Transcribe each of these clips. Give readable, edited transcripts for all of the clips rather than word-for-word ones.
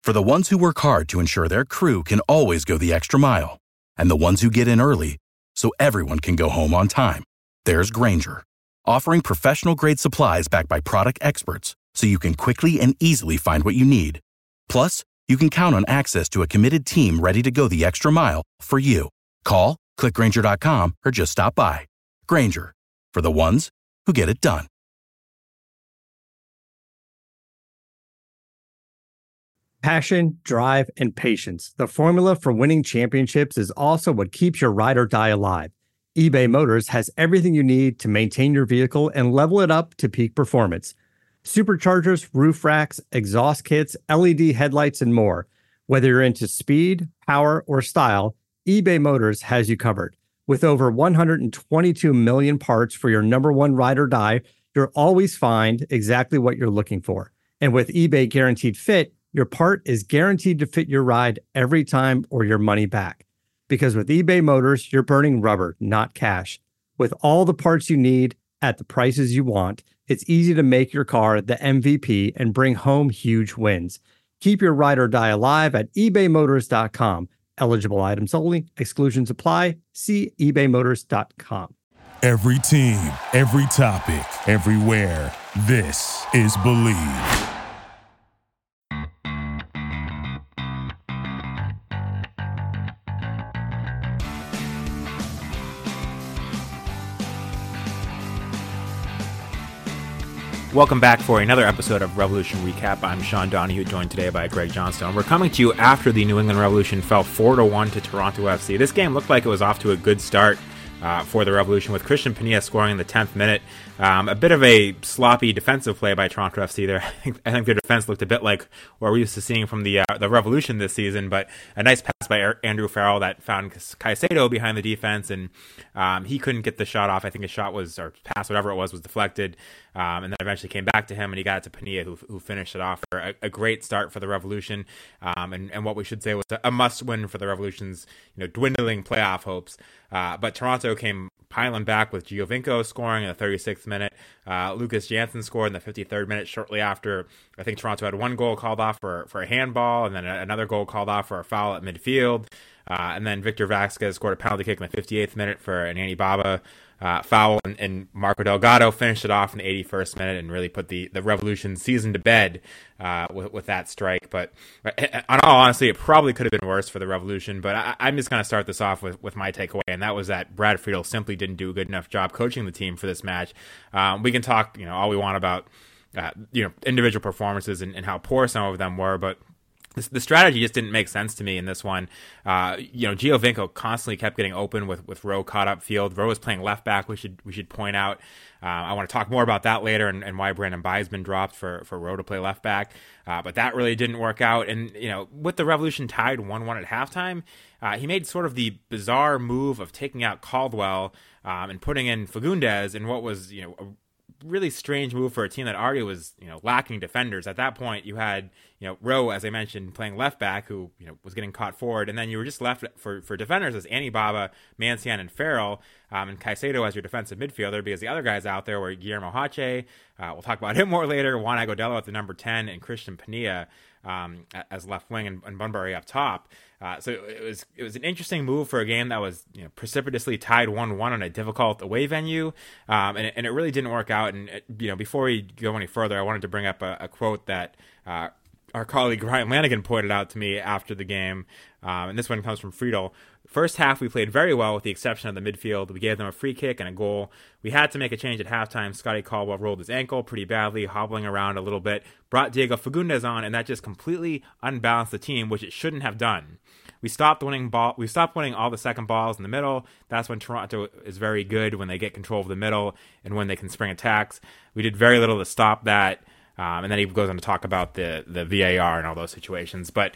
For the ones who work hard to ensure their crew can always go the extra mile, and the ones who get in early so everyone can go home on time, there's Grainger, offering professional-grade supplies backed by product experts so you can quickly and easily find what you need. Plus, you can count on access to a committed team ready to go the extra mile for you. Call, click Grainger.com, or just stop by. Grainger, for the ones who get it done. Passion, drive, and patience. The formula for winning championships is also what keeps your ride or die alive. eBay Motors has everything you need to maintain your vehicle and level it up to peak performance. Superchargers, roof racks, exhaust kits, LED headlights, and more. Whether you're into speed, power, or style, eBay Motors has you covered. With over 122 million parts for your number one ride or die, you'll always find exactly what you're looking for. And with eBay Guaranteed Fit, your part is guaranteed to fit your ride every time or your money back. Because with eBay Motors, you're burning rubber, not cash. With all the parts you need at the prices you want, it's easy to make your car the MVP and bring home huge wins. Keep your ride or die alive at ebaymotors.com. Eligible items only. Exclusions apply. See ebaymotors.com. Every team, every topic, everywhere. This is Believe. Welcome back for another episode of Revolution Recap. I'm Sean Donahue, joined today by Greg Johnstone. We're coming to you after the New England Revolution fell 4-1 to Toronto FC. This game looked like it was off to a good start for the Revolution, with Christian Penilla scoring in the 10th minute. A bit of a sloppy defensive play by Toronto FC there. I think their defense looked a bit like what we're used to seeing from the Revolution this season, but a nice pass by Andrew Farrell that found Caicedo behind the defense, and he couldn't get the shot off. I think his shot was, or pass, whatever it was deflected, and then eventually came back to him, and he got it to Penilla, who finished it off for a great start for the Revolution, and what we should say was a must-win for the Revolution's dwindling playoff hopes. But Toronto came piling back with Giovinco scoring in the 36th minute. Lucas Janssen scored in the 53rd minute shortly after. I think Toronto had one goal called off for a handball, and then another goal called off for a foul at midfield. And then Victor Vasquez scored a penalty kick in the 58th minute for an Andy Baba foul, and Marco Delgado finished it off in the 81st minute and really put the Revolution season to bed with that strike. But on all honesty, it probably could have been worse for the Revolution. But I'm just going to start this off with my takeaway, and that was that Brad Friedel simply didn't do a good enough job coaching the team for this match. We can talk all we want about individual performances and how poor some of them were, but the strategy just didn't make sense to me in this one. Giovinco constantly kept getting open with Rowe caught up field. Rowe was playing left back. We should point out. I want to talk more about that later and why Brandon Biesman dropped for Rowe to play left back. But that really didn't work out. And with the Revolution tied 1-1 at halftime, he made sort of the bizarre move of taking out Caldwell and putting in Fagundes in what was a really strange move for a team that already was lacking defenders. At that point, you had Rowe, as I mentioned, playing left back, who was getting caught forward, and then you were just left for defenders as Andy Baba, Mancian, and Farrell, and Caicedo as your defensive midfielder, because the other guys out there were Guillermo Hache, we'll talk about him more later, Juan Agudelo at the number 10, and Christian Penilla as left wing, and Bunbury up top. So it was an interesting move for a game that was precipitously tied 1-1 on a difficult away venue, and it really didn't work out. And before we go any further, I wanted to bring up a quote that our colleague Ryan Lanigan pointed out to me after the game, and this one comes from Friedel. First half, we played very well with the exception of the midfield. We gave them a free kick and a goal. We had to make a change at halftime. Scotty Caldwell rolled his ankle pretty badly, hobbling around a little bit, brought Diego Fagundes on, and that just completely unbalanced the team, which it shouldn't have done. We stopped winning all the second balls in the middle. That's when Toronto is very good, when they get control of the middle and when they can spring attacks. We did very little to stop that. And then he goes on to talk about the VAR and all those situations. But,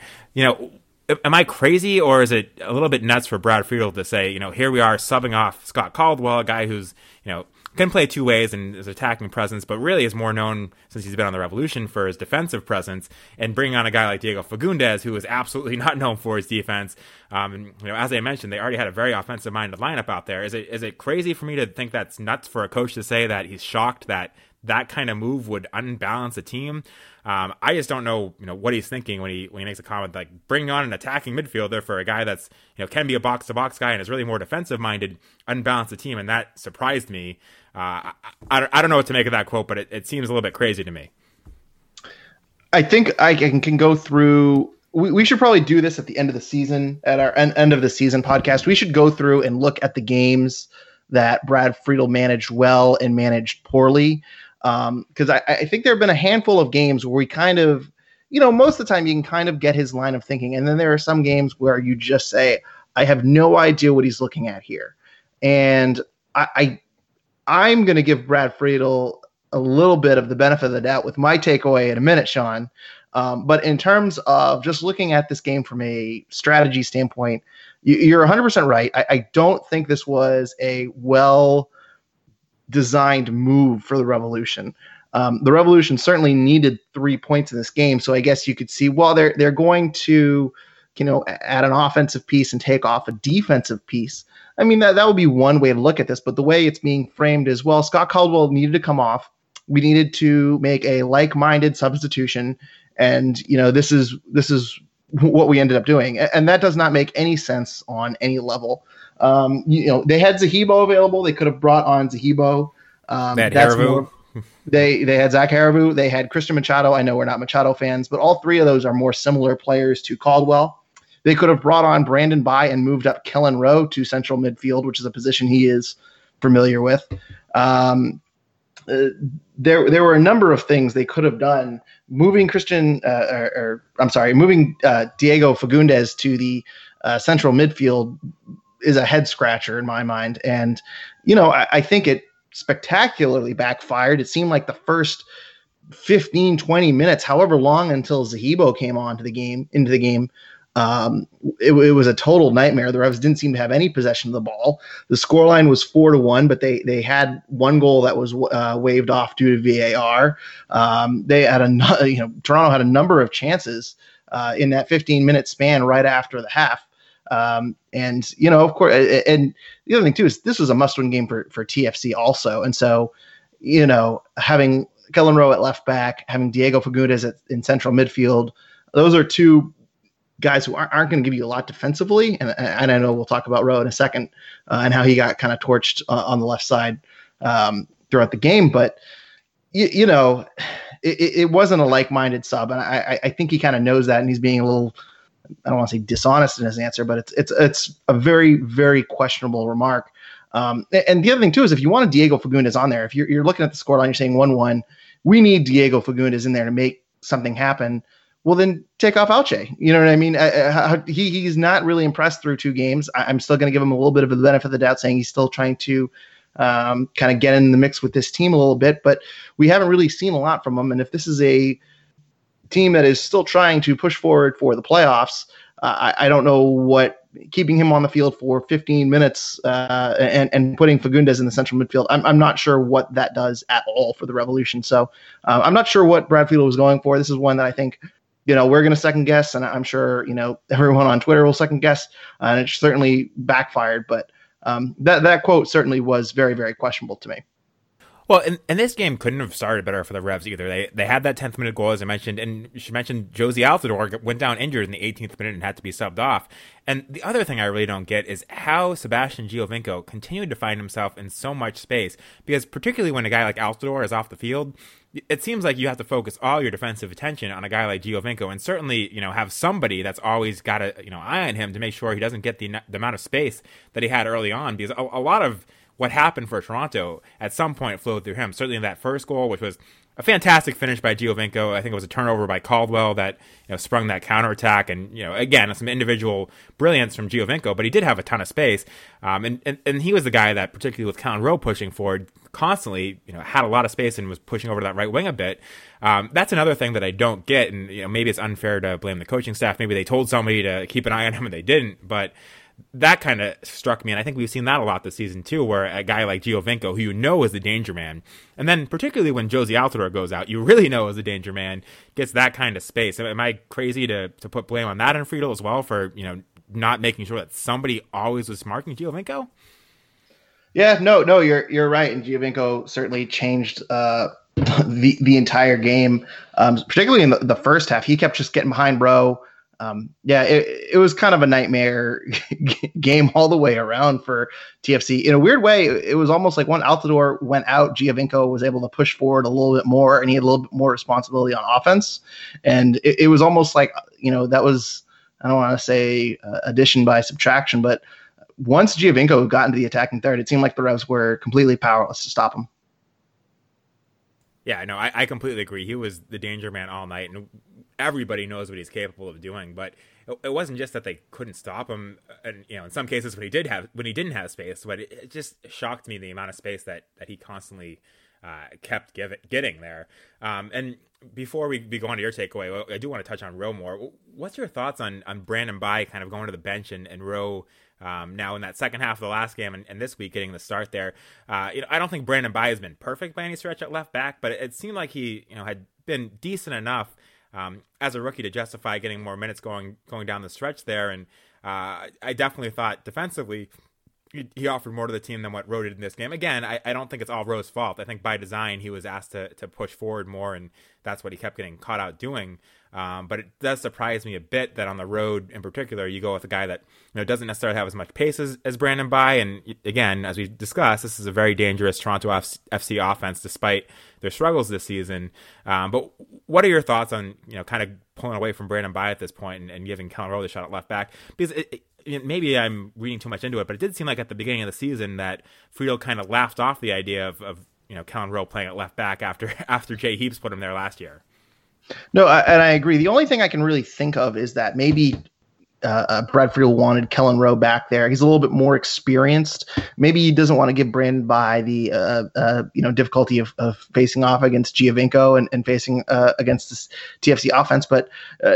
am I crazy, or is it a little bit nuts for Brad Friedel to say, here we are subbing off Scott Caldwell, a guy who's, can play two ways and his attacking presence, but really is more known since he's been on the Revolution for his defensive presence, and bringing on a guy like Diego Fagundes, who is absolutely not known for his defense. As I mentioned, they already had a very offensive-minded lineup out there. Is it crazy for me to think that's nuts for a coach to say that he's shocked that that kind of move would unbalance a team. I just don't know, what he's thinking when he makes a comment like bringing on an attacking midfielder for a guy that's, can be a box-to-box guy and is really more defensive-minded, unbalance the team, and that surprised me. I don't know what to make of that quote, but it seems a little bit crazy to me. I think I can go through. We should probably do this at the end of the season, at our end of the season podcast. We should go through and look at the games that Brad Friedel managed well and managed poorly. Because I think there have been a handful of games where we kind of, most of the time you can kind of get his line of thinking. And then there are some games where you just say, I have no idea what he's looking at here. And I'm going to give Brad Friedel a little bit of the benefit of the doubt with my takeaway in a minute, Sean. But in terms of just looking at this game from a strategy standpoint, you're 100% right. I don't think this was a well-designed move for the Revolution. The Revolution certainly needed 3 points in this game, so I guess you could see, well, they're going to, add an offensive piece and take off a defensive piece. I mean, that would be one way to look at this, but the way it's being framed is, well, Scott Caldwell needed to come off. We needed to make a like-minded substitution, and this is what we ended up doing, and that does not make any sense on any level. They had Zahibo available. They could have brought on Zahibo. They had Harivu. They had Zach Harivu. They had Christian Machado. I know we're not Machado fans, but all three of those are more similar players to Caldwell. They could have brought on Brandon Bye and moved up Kellen Rowe to central midfield, which is a position he is familiar with. There were a number of things they could have done. Moving Diego Fagundez to the central midfield is a head scratcher in my mind. And, I think it spectacularly backfired. It seemed like the first 15, 20 minutes, however long until Zahibo came into the game, it was a total nightmare. The Revs didn't seem to have any possession of the ball. The scoreline was 4-1, but they had one goal that was waved off due to VAR. They had Toronto had a number of chances in that 15-minute span right after the half. Of course, and the other thing too is this was a must-win game for TFC also. And so, having Kellen Rowe at left back, having Diego Fagundez in central midfield, those are two guys who aren't going to give you a lot defensively. And I know we'll talk about Rowe in a second and how he got kind of torched on the left side throughout the game. But, it wasn't a like-minded sub. And I think he kind of knows that. And he's being a little, I don't want to say dishonest in his answer, but it's a very, very questionable remark. And the other thing too is if you want a Diego Fagundez on there, if you're looking at the scoreline, you're saying 1-1, we need Diego Fagundez in there to make something happen. Well, then take off Alche. You know what I mean? He's not really impressed through 2 games. I'm still going to give him a little bit of the benefit of the doubt, saying he's still trying to kind of get in the mix with this team a little bit, but we haven't really seen a lot from him. And if this is a team that is still trying to push forward for the playoffs, I don't know what keeping him on the field for 15 minutes and putting Fagundez in the central midfield, I'm not sure what that does at all for the Revolution. So I'm not sure what Brad Friedel was going for. This is one that I think, we're going to second guess, and I'm sure, everyone on Twitter will second guess, and it certainly backfired. But that quote certainly was very, very questionable to me. Well, and this game couldn't have started better for the Revs either. They had that 10th minute goal, as I mentioned, and you mentioned Jozy Altidore went down injured in the 18th minute and had to be subbed off. And the other thing I really don't get is how Sebastian Giovinco continued to find himself in so much space, because particularly when a guy like Altidore is off the field, it seems like you have to focus all your defensive attention on a guy like Giovinco, and certainly, have somebody that's always got a eye on him to make sure he doesn't get the amount of space that he had early on, because a lot of what happened for Toronto at some point flowed through him. Certainly in that first goal, which was a fantastic finish by Giovinco. I think it was a turnover by Caldwell that sprung that counterattack, and again some individual brilliance from Giovinco, but he did have a ton of space, and he was the guy that, particularly with Kellen Rowe pushing forward constantly, had a lot of space and was pushing over to that right wing a bit. That's another thing that I don't get, and maybe it's unfair to blame the coaching staff. Maybe they told somebody to keep an eye on him and they didn't, but that kind of struck me, and I think we've seen that a lot this season too, where a guy like Giovinco, who is the danger man, and then particularly when Jozy Altidore goes out, you really know is the danger man, gets that kind of space. Am I crazy to put blame on that on Friedel as well for not making sure that somebody always was marking Giovinco? Yeah, no, you're right, and Giovinco certainly changed the entire game, particularly in the first half. He kept just getting behind Rowe. It was kind of a nightmare game all the way around for TFC. In a weird way, it was almost like when Altidore went out, Giovinco was able to push forward a little bit more, and he had a little bit more responsibility on offense. And it was almost like, that was, I don't want to say addition by subtraction, but once Giovinco got into the attacking third, it seemed like the Revs were completely powerless to stop him. Yeah, no, I completely agree. He was the danger man all night, and everybody knows what he's capable of doing. But it wasn't just that they couldn't stop him, and in some cases when he didn't have space. But it just shocked me the amount of space that he constantly kept getting there. And before we go on to your takeaway, I do want to touch on Rowe more. What's your thoughts on Brandon Bye kind of going to the bench and Rowe now in that second half of the last game and this week getting the start there? I don't think Brandon Bye has been perfect by any stretch at left back, but it seemed like he had been decent enough as a rookie to justify getting more minutes going down the stretch there. And I definitely thought defensively he offered more to the team than what Rowe did in this game. Again, I don't think it's all Rowe's fault. I think by design he was asked to push forward more, and that's what he kept getting caught out doing. But it does surprise me a bit that on the road in particular, you go with a guy that doesn't necessarily have as much pace as Brandon Bye. And again, as we discussed, this is a very dangerous Toronto FC offense despite their struggles this season. But what are your thoughts on kind of pulling away from Brandon Bye at this point and giving Kelyn Rowe the shot at left back? Because maybe I'm reading too much into it, but it did seem like at the beginning of the season that Friedel kind of laughed off the idea of Kelyn Rowe playing at left back after Jay Heaps put him there last year. No, and I agree. The only thing I can really think of is that maybe Brad Friedel wanted Kelyn Rowe back there. He's a little bit more experienced. Maybe he doesn't want to give Brandon Bye the difficulty of facing off against Giovinco and facing against this TFC offense. But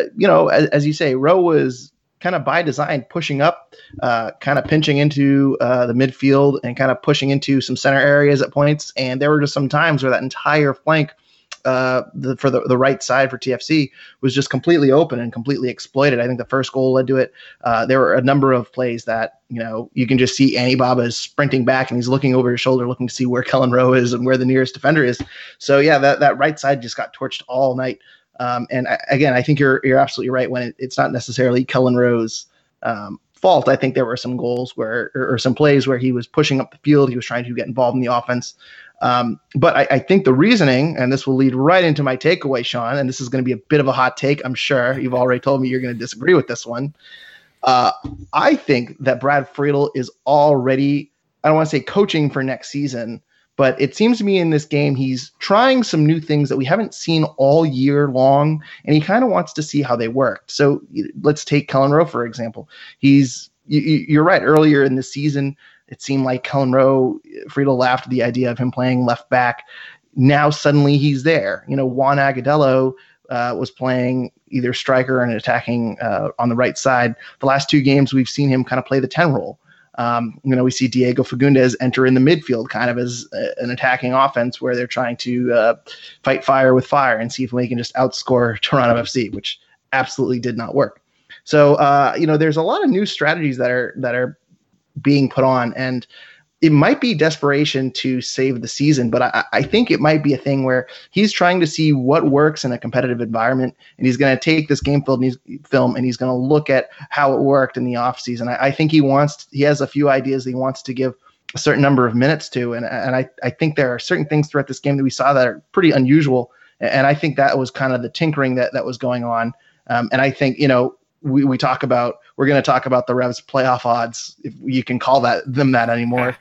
as you say, Rowe was kind of by design pushing up, kind of pinching into the midfield and kind of pushing into some center areas at points. And there were just some times where that entire flank for the right side for TFC was just completely open and completely exploited. I think the first goal led to it. There were a number of plays that, you can just see Andy Baba is sprinting back and he's looking over his shoulder, looking to see where Kelyn Rowe is and where the nearest defender is. So yeah, that right side just got torched all night. And I think you're absolutely right when it's not necessarily Kelyn Rowe's fault. I think there were some goals or some plays where he was pushing up the field. He was trying to get involved in the offense. But I think the reasoning, and this will lead right into my takeaway, Sean, and this is going to be a bit of a hot take. I'm sure you've already told me you're going to disagree with this one. I think that Brad Friedel is already, I don't want to say coaching for next season, but it seems to me in this game, he's trying some new things that we haven't seen all year long, and he kind of wants to see how they work. So let's take Kelyn Rowe, for example. You're right. Earlier in the season, it seemed like Kelyn Rowe, Friedel laughed at the idea of him playing left back. Now suddenly he's there. Juan Agudelo was playing either striker and attacking on the right side. The last two games, we've seen him kind of play the 10 role. We see Diego Fagundes enter in the midfield kind of as an attacking offense where they're trying to fight fire with fire and see if they can just outscore Toronto FC, which absolutely did not work. So, there's a lot of new strategies that are being put on, and it might be desperation to save the season, but I think it might be a thing where he's trying to see what works in a competitive environment, and he's going to take this game film and he's going to look at how it worked in the offseason. I think he has a few ideas that he wants to give a certain number of minutes to, and I think there are certain things throughout this game that we saw that are pretty unusual, and I think that was kind of the tinkering that was going on. And I think, we're going to talk about the Revs playoff odds, if you can call them that anymore.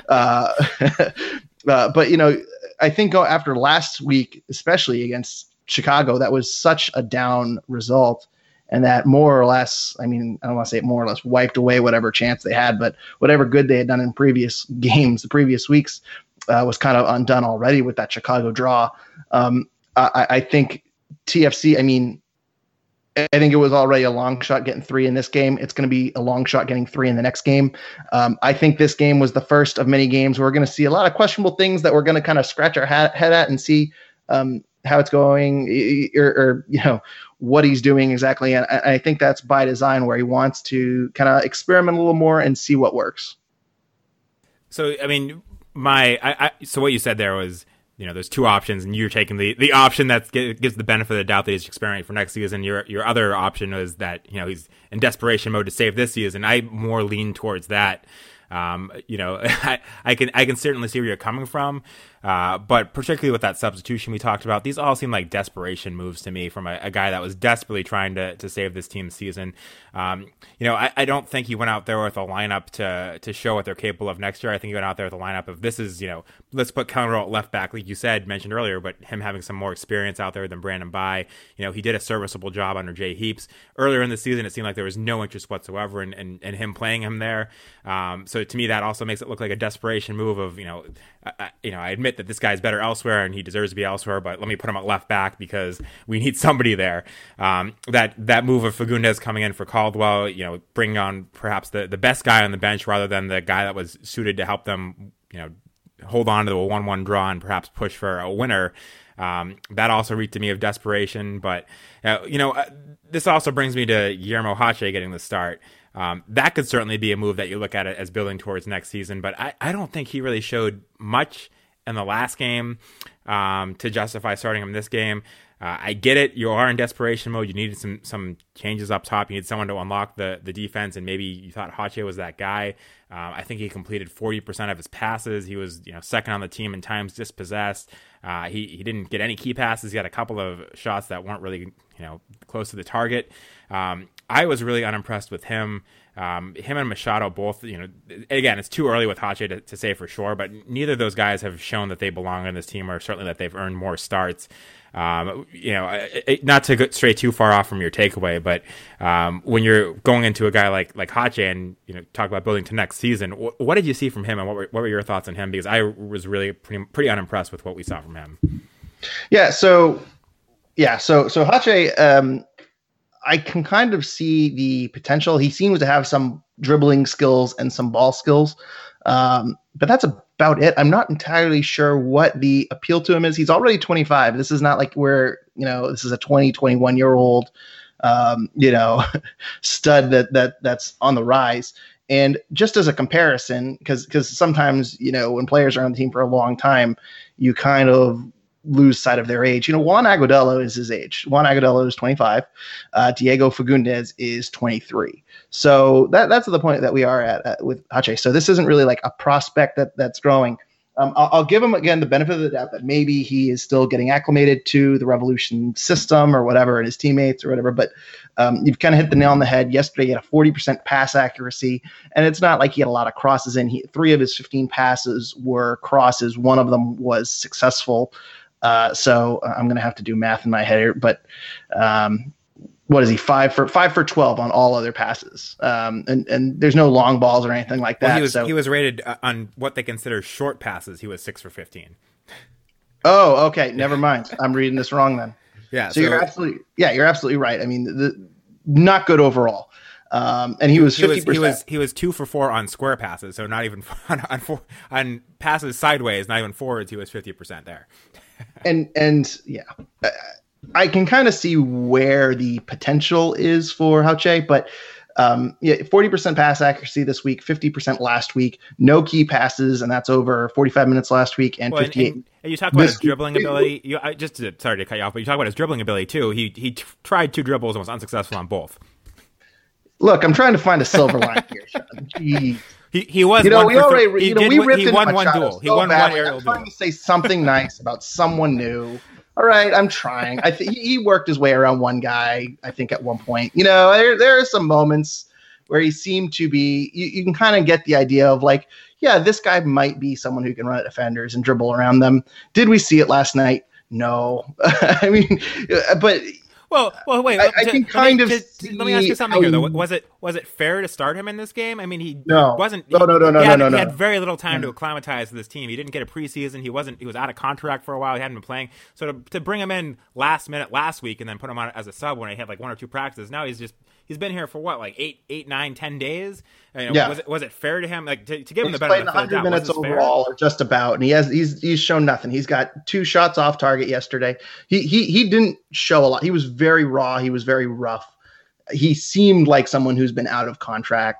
But I think after last week, especially against Chicago, that was such a down result, and that more or less, I don't want to say more or less wiped away whatever chance they had, but whatever good they had done in previous games, the previous weeks, was kind of undone already with that Chicago draw. I think TFC, I think it was already a long shot getting 3 in this game. It's going to be a long shot getting 3 in the next game. I think this game was the first of many games where we're going to see a lot of questionable things that we're going to kind of scratch our head at and see how it's going or what he's doing exactly. And I think that's by design, where he wants to kind of experiment a little more and see what works. So, so what you said there was there's two options, and you're taking the option that gives the benefit of the doubt that he's experiencing for next season. Your other option is that he's in desperation mode to save this season. I more lean towards that. I can certainly see where you're coming from, but particularly with that substitution we talked about, these all seem like desperation moves to me from a guy that was desperately trying to save this team's season. I don't think he went out there with a lineup to show what they're capable of next year. I think he went out there with a lineup of this is, let's put Kellen Rowe at left back, like you mentioned earlier, but him having some more experience out there than Brandon Bye. He did a serviceable job under Jay Heaps. Earlier in the season, it seemed like there was no interest whatsoever in him playing him there. So to me, that also makes it look like a desperation move of, I admit that this guy's better elsewhere and he deserves to be elsewhere, but let me put him at left back because we need somebody there. That move of Fagundes coming in for Caldwell, bringing on perhaps the best guy on the bench rather than the guy that was suited to help them, hold on to a 1-1 draw and perhaps push for a winner. That also reeked to me of desperation, but this also brings me to Guillermo Hache getting the start. That could certainly be a move that you look at it as building towards next season, but I don't think he really showed much in the last game to justify starting him this game. I get it. You are in desperation mode. You needed some changes up top. You need someone to unlock the defense, and maybe you thought Hache was that guy. I think he completed 40% of his passes. He was second on the team in times dispossessed. He didn't get any key passes. He had a couple of shots that weren't really close to the target. I was really unimpressed with him. Him and Machado both, again, it's too early with Hache to say for sure, but neither of those guys have shown that they belong on this team or certainly that they've earned more starts. Not to go stray too far off from your takeaway, but when you're going into a guy like Hache and talk about building to next season, what did you see from him and what were your thoughts on him? Because I was really pretty unimpressed with what we saw from him. So Hache, I can kind of see the potential. He seems to have some dribbling skills and some ball skills, but that's about it. I'm not entirely sure what the appeal to him is. He's already 25. This is not like this is a 21-year-old, stud that's on the rise. And just as a comparison, because sometimes, when players are on the team for a long time, you kind of lose sight of their age. Juan Agudelo is his age. Juan Agudelo is 25. Diego Fagundes is 23. So that's the point that we are at with Hache. So this isn't really like a prospect that's growing. I'll give him, again, the benefit of the doubt that maybe he is still getting acclimated to the Revolution system or whatever, and his teammates or whatever. But you've kind of hit the nail on the head. Yesterday, he had a 40% pass accuracy, and it's not like he had a lot of crosses in. 3 of his 15 passes were crosses. 1 of them was successful. So I'm going to have to do math in my head here, but what is he? 5 for 12 on all other passes. And there's no long balls or anything like that. Well, he was rated on what they consider short passes. He was 6 for 15. Oh, okay. Never mind. I'm reading this wrong then. Yeah. So you're absolutely right. I mean, not good overall. And he was 50%. He was 2 for 4 on square passes. So not even on passes sideways, not even forwards. He was 50% there. And yeah, I can kind of see where the potential is for Hache, but 40% pass accuracy this week, 50% last week, no key passes, and that's over 45 minutes last week, and 58. And you talk about his dribbling ability. Sorry to cut you off, but you talk about his dribbling ability too. He tried 2 dribbles and was unsuccessful on both. Look, I'm trying to find a silver line here, Sean. Jeez. He was. We won one duel. He won one aerial duel. I'm trying to say something nice about someone new. All right, I'm trying. I think he worked his way around one guy, I think, at one point. There are some moments where he seemed to be. You can kind of get the idea of like, yeah, this guy might be someone who can run at defenders and dribble around them. Did we see it last night? No. I mean, but. Well, wait. I can kind of. Let me ask you something here, though. Was it fair to start him in this game? I mean, he wasn't. No. He had very little time to acclimatize to this team. He didn't get a preseason. He was out of contract for a while. He hadn't been playing. So to bring him in last minute last week and then put him on as a sub when he had like 1 or 2 practices. Now he's been here for what, like 8, 9, 10 days. Was it fair to him, like to give him the benefit of the doubt? 100 minutes overall, or just about, and he's shown nothing. He's got 2 shots off target yesterday. He didn't show a lot. He was very raw. He was very rough. He seemed like someone who's been out of contract.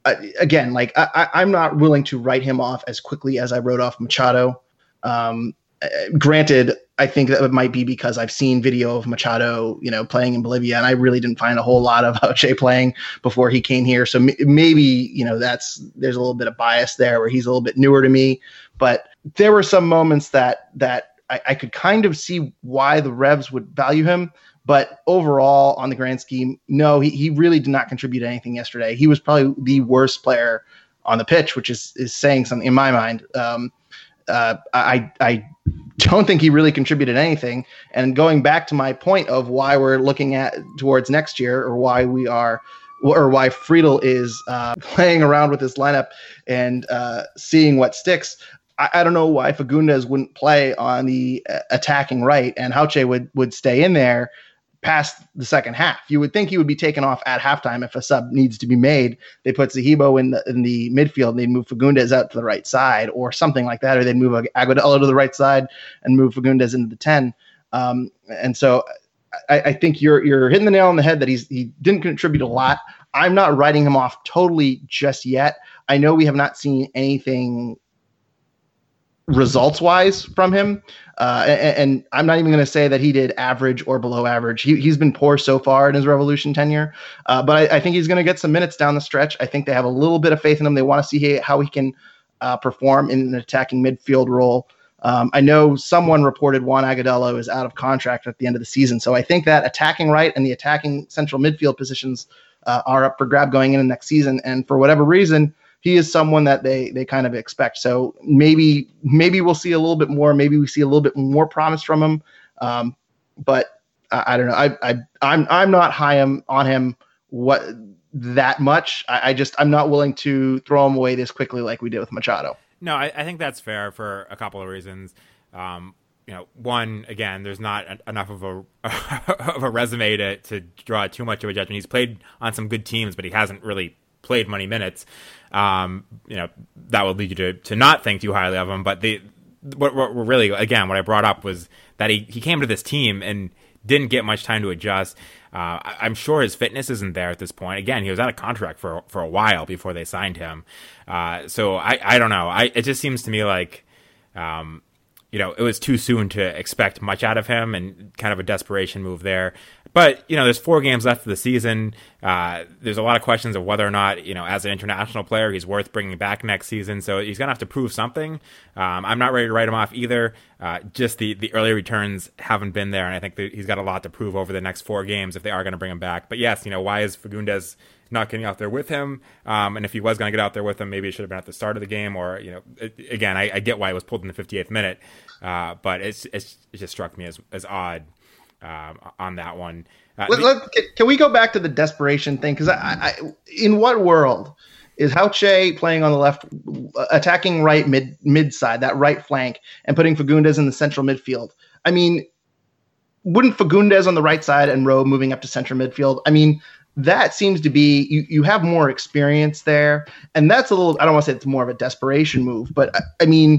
Again, like I'm not willing to write him off as quickly as I wrote off Machado. Granted, I think that it might be because I've seen video of Machado, playing in Bolivia, and I really didn't find a whole lot of Jose playing before he came here. So maybe, there's a little bit of bias there where he's a little bit newer to me. But there were some moments that I could kind of see why the Revs would value him. But overall, on the grand scheme, no, he really did not contribute anything yesterday. He was probably the worst player on the pitch, which is saying something in my mind. I don't think he really contributed anything. And going back to my point of why we're looking towards next year, or why Friedel is playing around with this lineup and seeing what sticks. I don't know why Fagundes wouldn't play on the attacking right and Jauche would stay in there past the second half. You would think he would be taken off at halftime if a sub needs to be made. They put Zahibo in the midfield and they'd move Fagundes out to the right side or something like that, or they'd move Agudelo to the right side and move Fagundes into the 10. And so I think you're hitting the nail on the head that he didn't contribute a lot. I'm not writing him off totally just yet. I know we have not seen anything results-wise from him. And I'm not even going to say that he did average or below average. He's been poor so far in his Revolution tenure, but I think he's going to get some minutes down the stretch. I think they have a little bit of faith in him. They want to see how he can perform in an attacking midfield role. I know someone reported Juan Agudelo is out of contract at the end of the season, so I think that attacking right and the attacking central midfield positions are up for grab going into next season. And for whatever reason, he is someone that they kind of expect. So maybe we'll see a little bit more. Maybe we see a little bit more promise from him. But I don't know. I'm not high on him that much. I'm not willing to throw him away this quickly like we did with Machado. No, I think that's fair for a couple of reasons. One, again, there's not enough of a resume to draw too much of a judgment. He's played on some good teams, but he hasn't really played many minutes. That would lead you to not think too highly of him. But what really, again, what I brought up was that he came to this team and didn't get much time to adjust. I'm sure his fitness isn't there at this point. Again, he was out of contract for a while before they signed him. So I don't know. It just seems to me like, it was too soon to expect much out of him and kind of a desperation move there. But, there's 4 games left of the season. There's a lot of questions of whether or not, as an international player, he's worth bringing back next season. So he's going to have to prove something. I'm not ready to write him off either. Just the early returns haven't been there. And I think that he's got a lot to prove over the next 4 games if they are going to bring him back. But yes, why is Fagundes not getting out there with him? And if he was going to get out there with him, maybe it should have been at the start of the game. Or, again, I get why it was pulled in the 58th minute. But it just struck me as odd. On that one. Can we go back to the desperation thing? Because in what world is Jauche playing on the left, attacking right mid side, that right flank, and putting Fagundes in the central midfield? I mean, wouldn't Fagundes on the right side and Rowe moving up to central midfield? I mean, that seems to be you have more experience there, and that's a little. I don't want to say it's more of a desperation move, but I mean,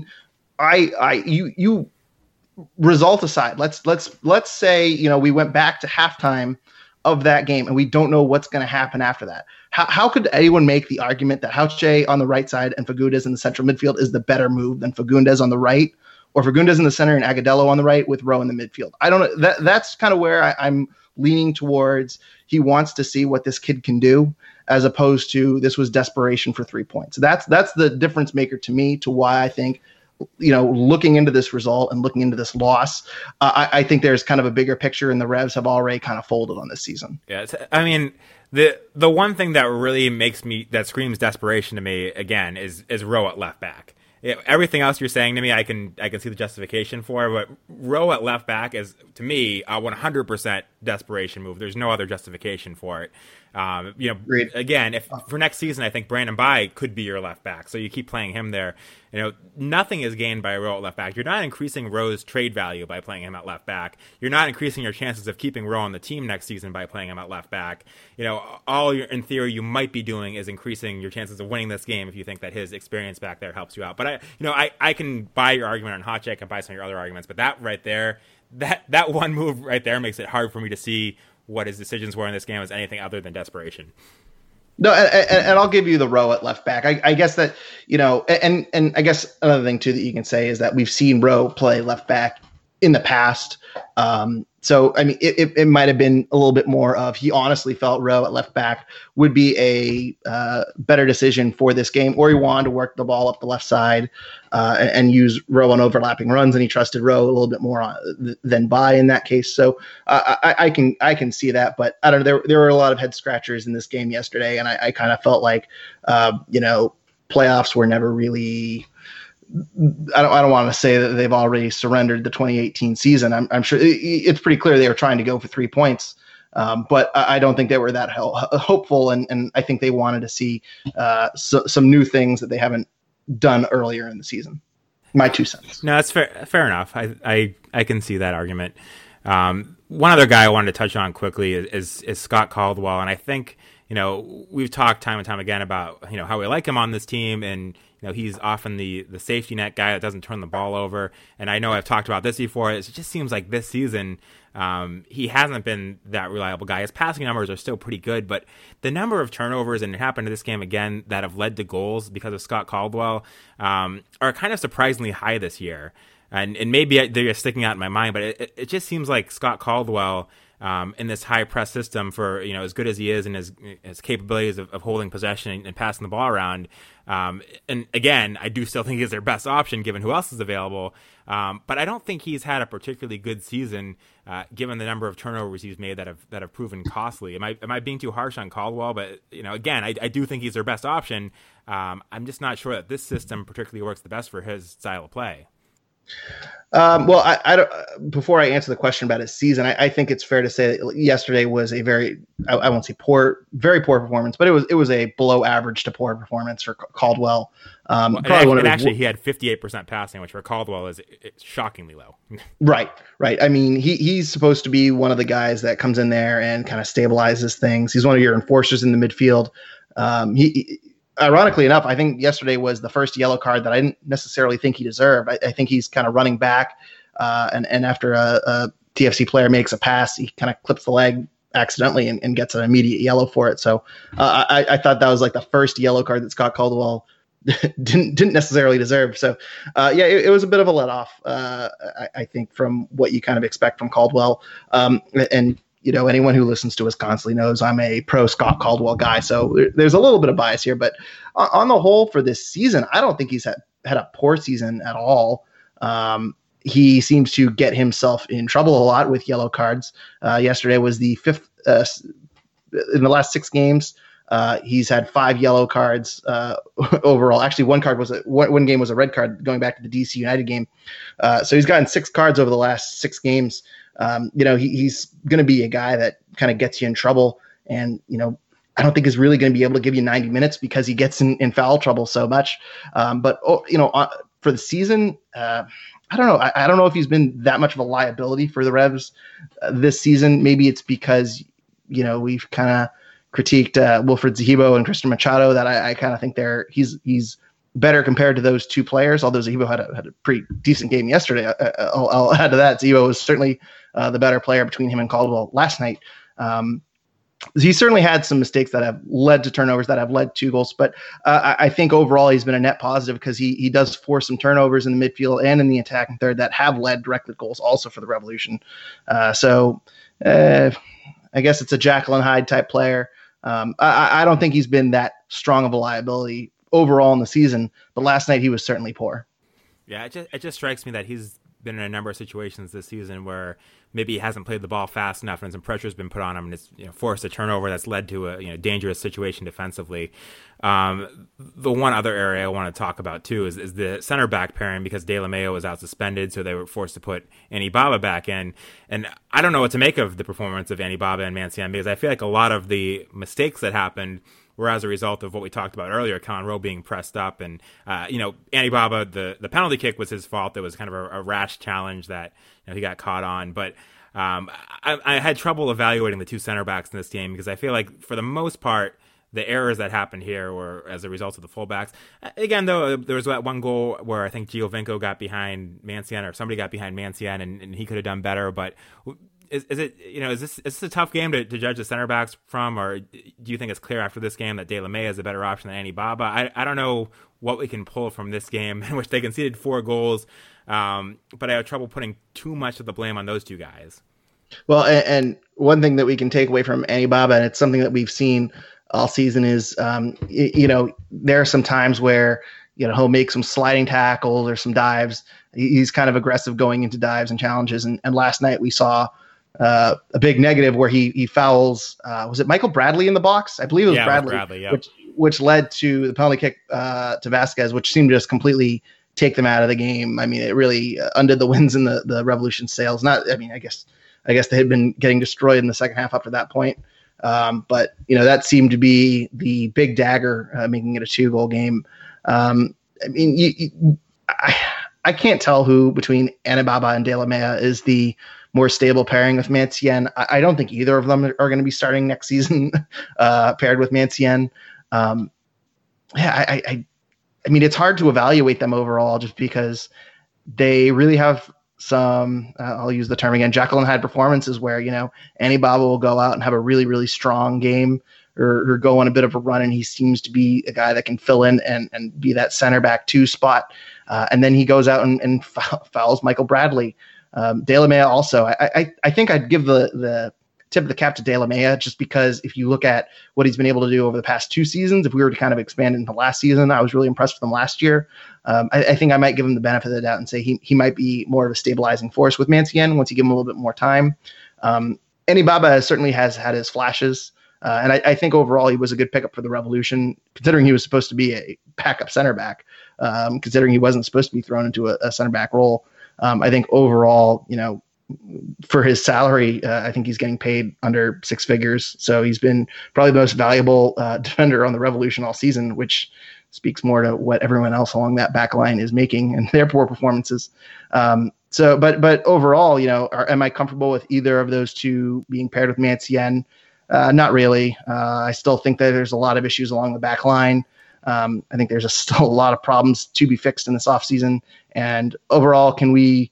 you. Result aside, let's say we went back to halftime of that game and we don't know what's going to happen after that. How could anyone make the argument that Jauche on the right side and Fagundes in the central midfield is the better move than Fagundes on the right, or Fagundes in the center and Agudelo on the right with Rowe in the midfield? I don't know. That's kind of where I'm leaning towards. He wants to see what this kid can do, as opposed to this was desperation for 3 points. That's the difference maker to me, to why I think, looking into this result and looking into this loss, I think there's kind of a bigger picture, and the Revs have already kind of folded on this season. Yeah, I mean, the one thing that really that screams desperation to me again is Rowe at left back. Everything else you're saying to me, I can see the justification for, but Rowe at left back is, to me, a 100% desperation move. There's no other justification for it. Again, if for next season, I think Brandon Bai could be your left back, so you keep playing him there. Nothing is gained by Rowe at left back. You're not increasing Rowe's trade value by playing him at left back. You're not increasing your chances of keeping Rowe on the team next season by playing him at left back. In theory, you might be doing is increasing your chances of winning this game if you think that his experience back there helps you out. But I can buy your argument on Jauche, I can buy some of your other arguments, but that right there, that one move right there makes it hard for me to see what his decisions were in this game as anything other than desperation. No, and I'll give you the Rowe at left back. I guess that, and I guess another thing too that you can say is that we've seen Rowe play left back in the past. So, I mean, it might have been a little bit more of he honestly felt Rowe at left back would be a better decision for this game, or he wanted to work the ball up the left side and use Rowe on overlapping runs, and he trusted Rowe a little bit more than Bai in that case. So I can see that, but I don't know. There were a lot of head scratchers in this game yesterday, and I kind of felt like playoffs were never really. I don't want to say that they've already surrendered the 2018 season. I'm sure it's pretty clear they were trying to go for 3 points, but I don't think they were that hopeful, and I think they wanted to see some new things that they haven't done earlier in the season. My 2 cents. No, that's fair enough. I can see that argument. One other guy I wanted to touch on quickly is Scott Caldwell, and I think we've talked time and time again about how we like him on this team, and he's often the safety net guy that doesn't turn the ball over. And I know I've talked about this before. It just seems like this season he hasn't been that reliable guy. His passing numbers are still pretty good, but the number of turnovers, and it happened to this game again, that have led to goals because of Scott Caldwell are kind of surprisingly high this year. And maybe they're sticking out in my mind, but it just seems like Scott Caldwell in this high press system, for as good as he is and his capabilities of holding possession and passing the ball around. And again, I do still think he's their best option given who else is available. But I don't think he's had a particularly good season given the number of turnovers he's made that have proven costly. Am I being too harsh on Caldwell? But again, I do think he's their best option. I'm just not sure that this system particularly works the best for his style of play. Well, I don't, before I answer the question about his season, I think it's fair to say that yesterday was a very, I won't say very poor performance, but it was a below average to poor performance for Caldwell. He had 58% passing, which for Caldwell is shockingly low. Right. I mean, he's supposed to be one of the guys that comes in there and kind of stabilizes things. He's one of your enforcers in the midfield. Ironically enough, I think yesterday was the first yellow card that I didn't necessarily think he deserved. I think he's kind of running back, and after a TFC player makes a pass, he kind of clips the leg accidentally and gets an immediate yellow for it. So I thought that was like the first yellow card that Scott Caldwell didn't necessarily deserve. So it was a bit of a let off, I think, from what you kind of expect from Caldwell. And anyone who listens to us constantly knows I'm a pro Scott Caldwell guy. So there's a little bit of bias here, but on the whole for this season, I don't think he's had a poor season at all. He seems to get himself in trouble a lot with yellow cards. Yesterday was the 5th in the last 6 games. He's had 5 yellow cards overall. Actually, one game was a red card going back to the DC United game. So he's gotten 6 cards over the last 6 games. He's going to be a guy that kind of gets you in trouble, and I don't think is really going to be able to give you 90 minutes because he gets in foul trouble so much. But for the season, I don't know. I don't know if he's been that much of a liability for the Revs this season. Maybe it's because we've kind of critiqued Wilfred Zahibo and Christian Machado, that I kind of think he's better compared to those 2 players, although Zahibo had a pretty decent game yesterday. I'll add to that. Zahibo was certainly the better player between him and Caldwell last night. He certainly had some mistakes that have led to turnovers that have led to goals, but I think overall he's been a net positive because he does force some turnovers in the midfield and in the attacking third that have led directly to goals also for the Revolution. So I guess it's a Jekyll and Hyde type player. I don't think he's been that strong of a liability overall in the season, but last night he was certainly poor. Yeah, it just strikes me that he's been in a number of situations this season where maybe he hasn't played the ball fast enough and some pressure's been put on him and it's forced a turnover that's led to a dangerous situation defensively. The one other area I want to talk about too is the center back pairing, because De La Mayo was out suspended, so they were forced to put Andy Baba back in. And I don't know what to make of the performance of Andy Baba and Mancienne, because I feel like a lot of the mistakes that happened were as a result of what we talked about earlier, Colin Rowe being pressed up. And, Andy Baba, the penalty kick was his fault. It was kind of a rash challenge that he got caught on. But I had trouble evaluating the 2 center backs in this game, because I feel like for the most part, the errors that happened here were as a result of the fullbacks. Again, though, there was that one goal where I think Giovinco got behind Mancienne, or somebody got behind Mancienne, and he could have done better. But is it, is this a tough game to judge the center backs from, or do you think it's clear after this game that De La Mea is a better option than Andy Baba? I don't know what we can pull from this game in which they conceded 4 goals, but I have trouble putting too much of the blame on those two guys. Well, and one thing that we can take away from Andy Baba, and it's something that we've seen all season, is, there are some times where, he'll make some sliding tackles or some dives. He's kind of aggressive going into dives and challenges. And last night we saw a big negative where he fouls. Was it Michael Bradley in the box? I believe it was Bradley, yeah. which led to the penalty kick to Vasquez, which seemed to just completely take them out of the game. I mean, it really undid the winds in the Revolution sails. I guess they had been getting destroyed in the second half up to that point. But that seemed to be the big dagger, making it a 2-goal game. I can't tell who between Anibaba and De La Mea is the more stable pairing with Mancienne. I don't think either of them are going to be starting next season paired with Mancienne. It's hard to evaluate them overall just because they really have some, I'll use the term again, Jekyll and Hyde performances where, Anibaba will go out and have a really, really strong game or go on a bit of a run, and he seems to be a guy that can fill in and be that center back 2 spot. And then he goes out and fouls Michael Bradley. De La Mea also. I think I'd give the tip of the cap to De La Mea just because if you look at what he's been able to do over the past 2 seasons, if we were to kind of expand into last season, I was really impressed with him last year. I think I might give him the benefit of the doubt and say he might be more of a stabilizing force with Mancienne once you give him a little bit more time. Anibaba certainly has had his flashes. And I think overall he was a good pickup for the Revolution, considering he was supposed to be a backup center back, considering he wasn't supposed to be thrown into a center back role. I think overall, for his salary, I think he's getting paid under 6 figures. So he's been probably the most valuable defender on the Revolution all season, which speaks more to what everyone else along that back line is making and their poor performances. But overall, am I comfortable with either of those two being paired with Mancienne? Not really. I still think that there's a lot of issues along the back line. I think there's still a lot of problems to be fixed in this offseason. And overall, can we,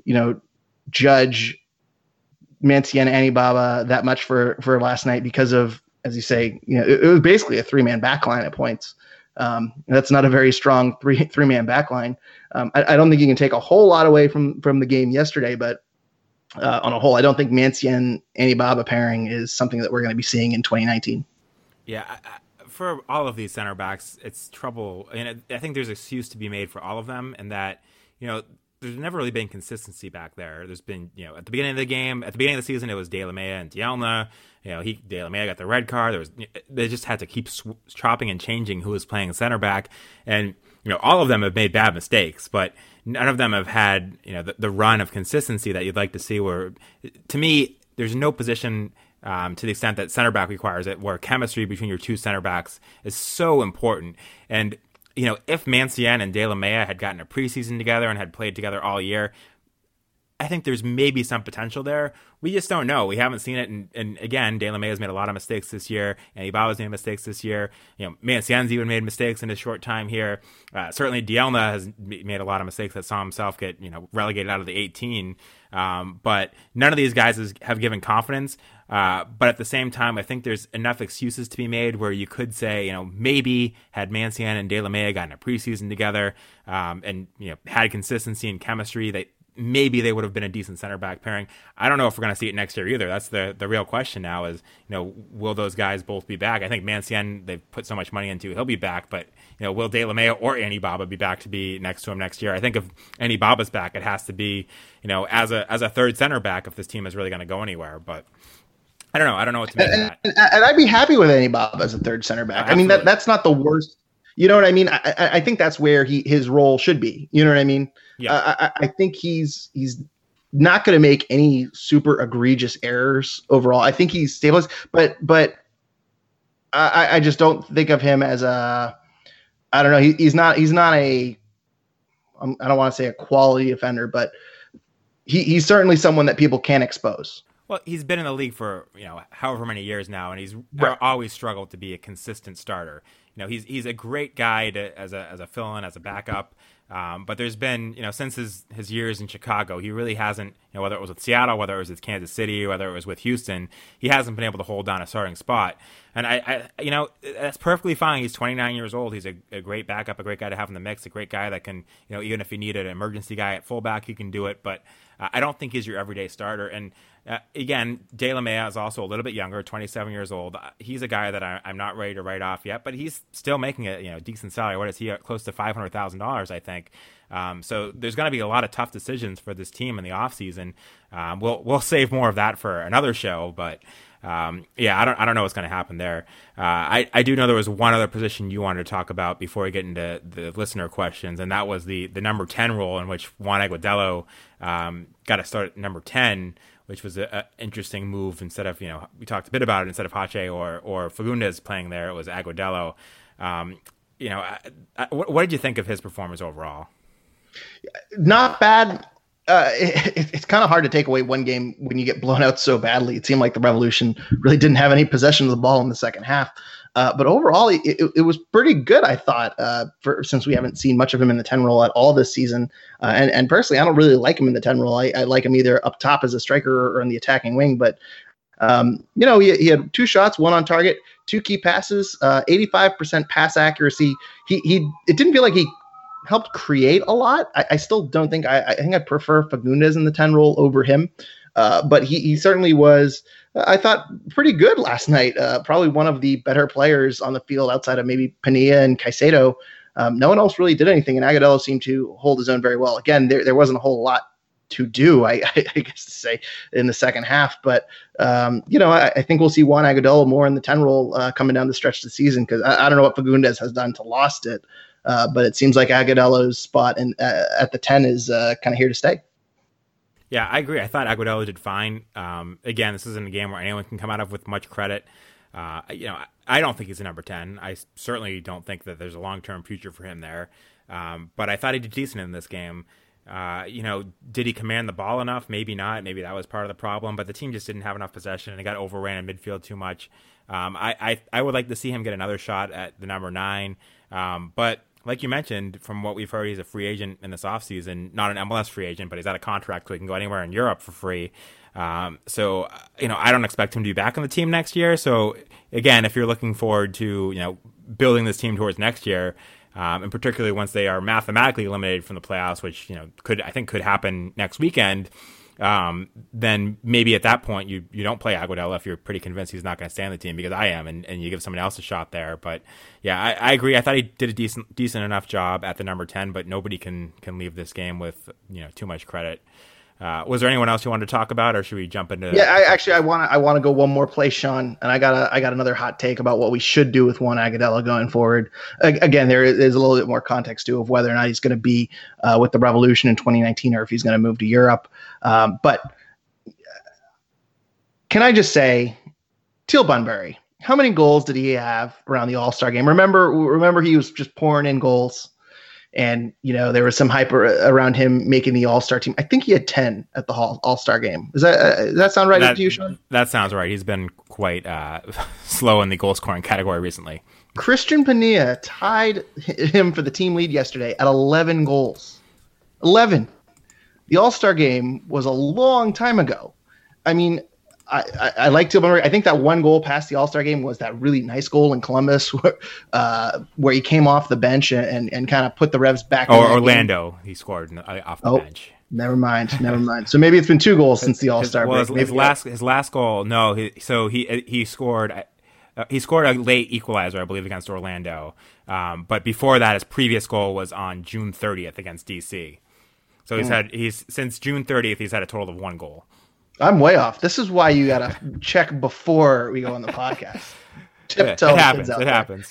judge Mancienne and Anibaba that much for last night because of, as you say, it was basically a 3-man back line at points. That's not a very strong three-man back line. I don't think you can take a whole lot away from the game yesterday, but on a whole, I don't think Mancienne Anibaba pairing is something that we're going to be seeing in 2019. Yeah, for all of these center backs, it's trouble. And I think there's excuse to be made for all of them, and that there's never really been consistency back there. There's been at the beginning of the game, at the beginning of the season, it was De La Mea and Dielna. De La Mea got the red card. They just had to keep chopping and changing who was playing center back, and all of them have made bad mistakes, but none of them have had the run of consistency that you'd like to see. Where, to me, there's no position to the extent that center back requires it, where chemistry between your 2 center backs is so important. And if Mancienne and De La Mea had gotten a preseason together and had played together all year, I think there's maybe some potential there. We just don't know. We haven't seen it. And again, De La Mea has made a lot of mistakes this year. Anibaba's made mistakes this year. Mancienne's even made mistakes in his short time here. Certainly Dielna has made a lot of mistakes that saw himself get, relegated out of the 18. But none of these guys have given confidence. But at the same time, I think there's enough excuses to be made where you could say, maybe had Mancienne and De La Mea gotten a preseason together, and, had consistency and chemistry, that maybe they would have been a decent center back pairing. I don't know if we're going to see it next year either. That's the real question now is, will those guys both be back? I think Mancienne, they've put so much money into, he'll be back, but, will De La Mea or Anibaba be back to be next to him next year? I think if Anibaba's back, it has to be, as a third center back if this team is really going to go anywhere. But I don't know. I don't know what to make of that. And I'd be happy with Anibaba as a third center back. I mean, that's not the worst. You know what I mean? I think that's where his role should be. You know what I mean? Yeah. I think he's not going to make any super egregious errors overall. I think he's stabilized, but I just don't think of him as a. I don't know. He's not a. I don't want to say a quality offender, but he's certainly someone that people can expose. Well, he's been in the league for, however many years now, and he's always struggled to be a consistent starter. He's a great guy as a fill-in, as a backup. But there's been, since his years in Chicago, he really hasn't, whether it was with Seattle, whether it was with Kansas City, whether it was with Houston, he hasn't been able to hold down a starting spot. And I that's perfectly fine. He's 29 years old. He's a great backup, a great guy to have in the mix, a great guy that can, even if you need an emergency guy at fullback, he can do it. But I don't think he's your everyday starter. And again, De La Mea is also a little bit younger, 27 years old. He's a guy that I'm not ready to write off yet, but he's still making a decent salary. What is he? Close to $500,000, I think. So there's going to be a lot of tough decisions for this team in the offseason. We'll save more of that for another show, but I don't know what's going to happen there. I do know there was one other position you wanted to talk about before we get into the listener questions, and that was the number 10 role, in which Juan Agudelo got to start at number 10, which was an interesting move. Instead of, we talked a bit about it, instead of Hache or Fagundes playing there, it was Agudelo. What did you think of his performance overall? Not bad. It's kind of hard to take away one game when you get blown out so badly. It seemed like the Revolution really didn't have any possession of the ball in the second half. But overall, it was pretty good, I thought, since we haven't seen much of him in the 10 role at all this season. And personally, I don't really like him in the 10 role. I like him either up top as a striker or in the attacking wing. But, he had 2 shots, 1 on target, 2 key passes, 85% pass accuracy. It didn't feel like he helped create a lot. I still don't think I think I prefer Fagundes in the 10 role over him. But he certainly was, I thought, pretty good last night. Probably one of the better players on the field outside of maybe Pania and Caicedo. No one else really did anything, and Agudelo seemed to hold his own very well. Again, there wasn't a whole lot to do, I guess to say, in the second half. But, I think we'll see Juan Agudelo more in the 10 role coming down the stretch of the season, because I don't know what Fagundes has done to lost it. But it seems like Agudelo's spot at the 10 is kind of here to stay. Yeah, I agree. I thought Agudelo did fine. Again, this isn't a game where anyone can come out of with much credit. I don't think he's a number 10. I certainly don't think that there's a long-term future for him there. But I thought he did decent in this game. Did he command the ball enough? Maybe not. Maybe that was part of the problem. But the team just didn't have enough possession, and it got overran in midfield too much. I would like to see him get another shot at the number 9. But like you mentioned, from what we've heard, he's a free agent in this offseason, not an MLS free agent, but he's out of contract, so he can go anywhere in Europe for free. So I don't expect him to be back on the team next year. So again, if you're looking forward to, building this team towards next year, and particularly once they are mathematically eliminated from the playoffs, which, could happen next weekend, then maybe at that point you don't play Agudelo if you're pretty convinced he's not going to stay on the team, because I am, and you give someone else a shot there. But yeah, I agree. I thought he did a decent enough job at the number 10, but nobody can leave this game with too much credit. Was there anyone else you wanted to talk about, or should we jump into? Yeah, I want to go one more place, Sean, and I got another hot take about what we should do with Juan Agudelo going forward. Again, there is a little bit more context too of whether or not he's going to be with the Revolution in 2019, or if he's going to move to Europe. But can I just say, Teal Bunbury, how many goals did he have around the All-Star game? Remember he was just pouring in goals. And, there was some hype around him making the All-Star team. I think he had 10 at the All-Star game. Does that sound right to you, Sean? That sounds right. He's been quite slow in the goal-scoring category recently. Christian Pania tied him for the team lead yesterday at 11 goals. 11. The All-Star game was a long time ago. I mean, I like Teal Bunbury. I think that one goal past the All-Star game was that really nice goal in Columbus where he came off the bench and kind of put the Revs back. Or Orlando, game. He scored off the bench. Never mind. So maybe it's been 2 goals since the All-Star break. His last goal, no. He scored. He scored a late equalizer, I believe, against Orlando. But before that, his previous goal was on June 30th against DC. So he's since June 30th, he's had a total of 1 goal. I'm way off. This is why you got to check before we go on the podcast. It happens.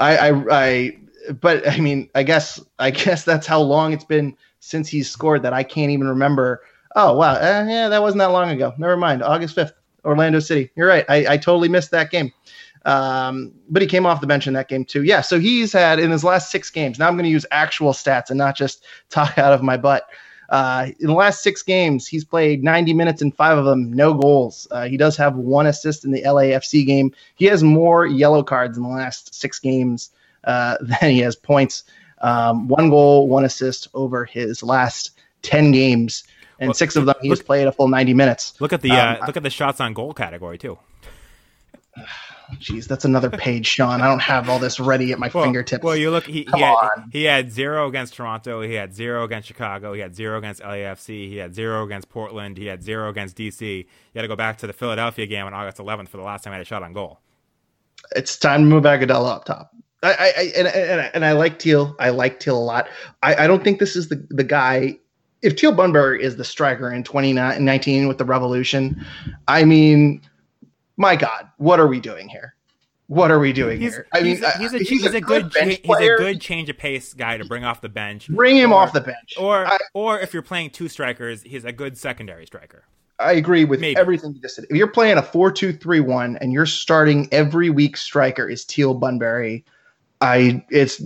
But I mean, I guess that's how long it's been since he's scored that I can't even remember. Oh, wow. Yeah, that wasn't that long ago. Never mind. August 5th, Orlando City. You're right. I totally missed that game. But he came off the bench in that game too. Yeah. So he's had in his last 6 games. Now I'm going to use actual stats and not just talk out of my butt. In the last 6 games, he's played 90 minutes in 5 of them, no goals. He does have 1 assist in the LAFC game. He has more yellow cards in the last 6 games than he has points. 1 goal, 1 assist over his last 10 games, and 6 of them he's played a full 90 minutes. Look at the shots on goal category too. Jeez, that's another page, Sean. I don't have all this ready at my fingertips. Well, you look. He had 0 against Toronto. He had 0 against Chicago. He had 0 against LAFC. He had 0 against Portland. He had 0 against DC. You got to go back to the Philadelphia game on August 11th for the last time I had a shot on goal. It's time to move Agudelo up top. I like Teal. I like Teal a lot. I don't think this is the guy. If Teal Bunbury is the striker in 2019 with the Revolution, I mean, my God, what are we doing here? What are we doing here? I mean, he's a good change of pace guy to bring off the bench. Bring him off the bench. Or if you're playing 2 strikers, he's a good secondary striker. I agree with everything you just said. If you're playing a 4-2-3-1 and you're starting every week striker is Teal Bunbury, it's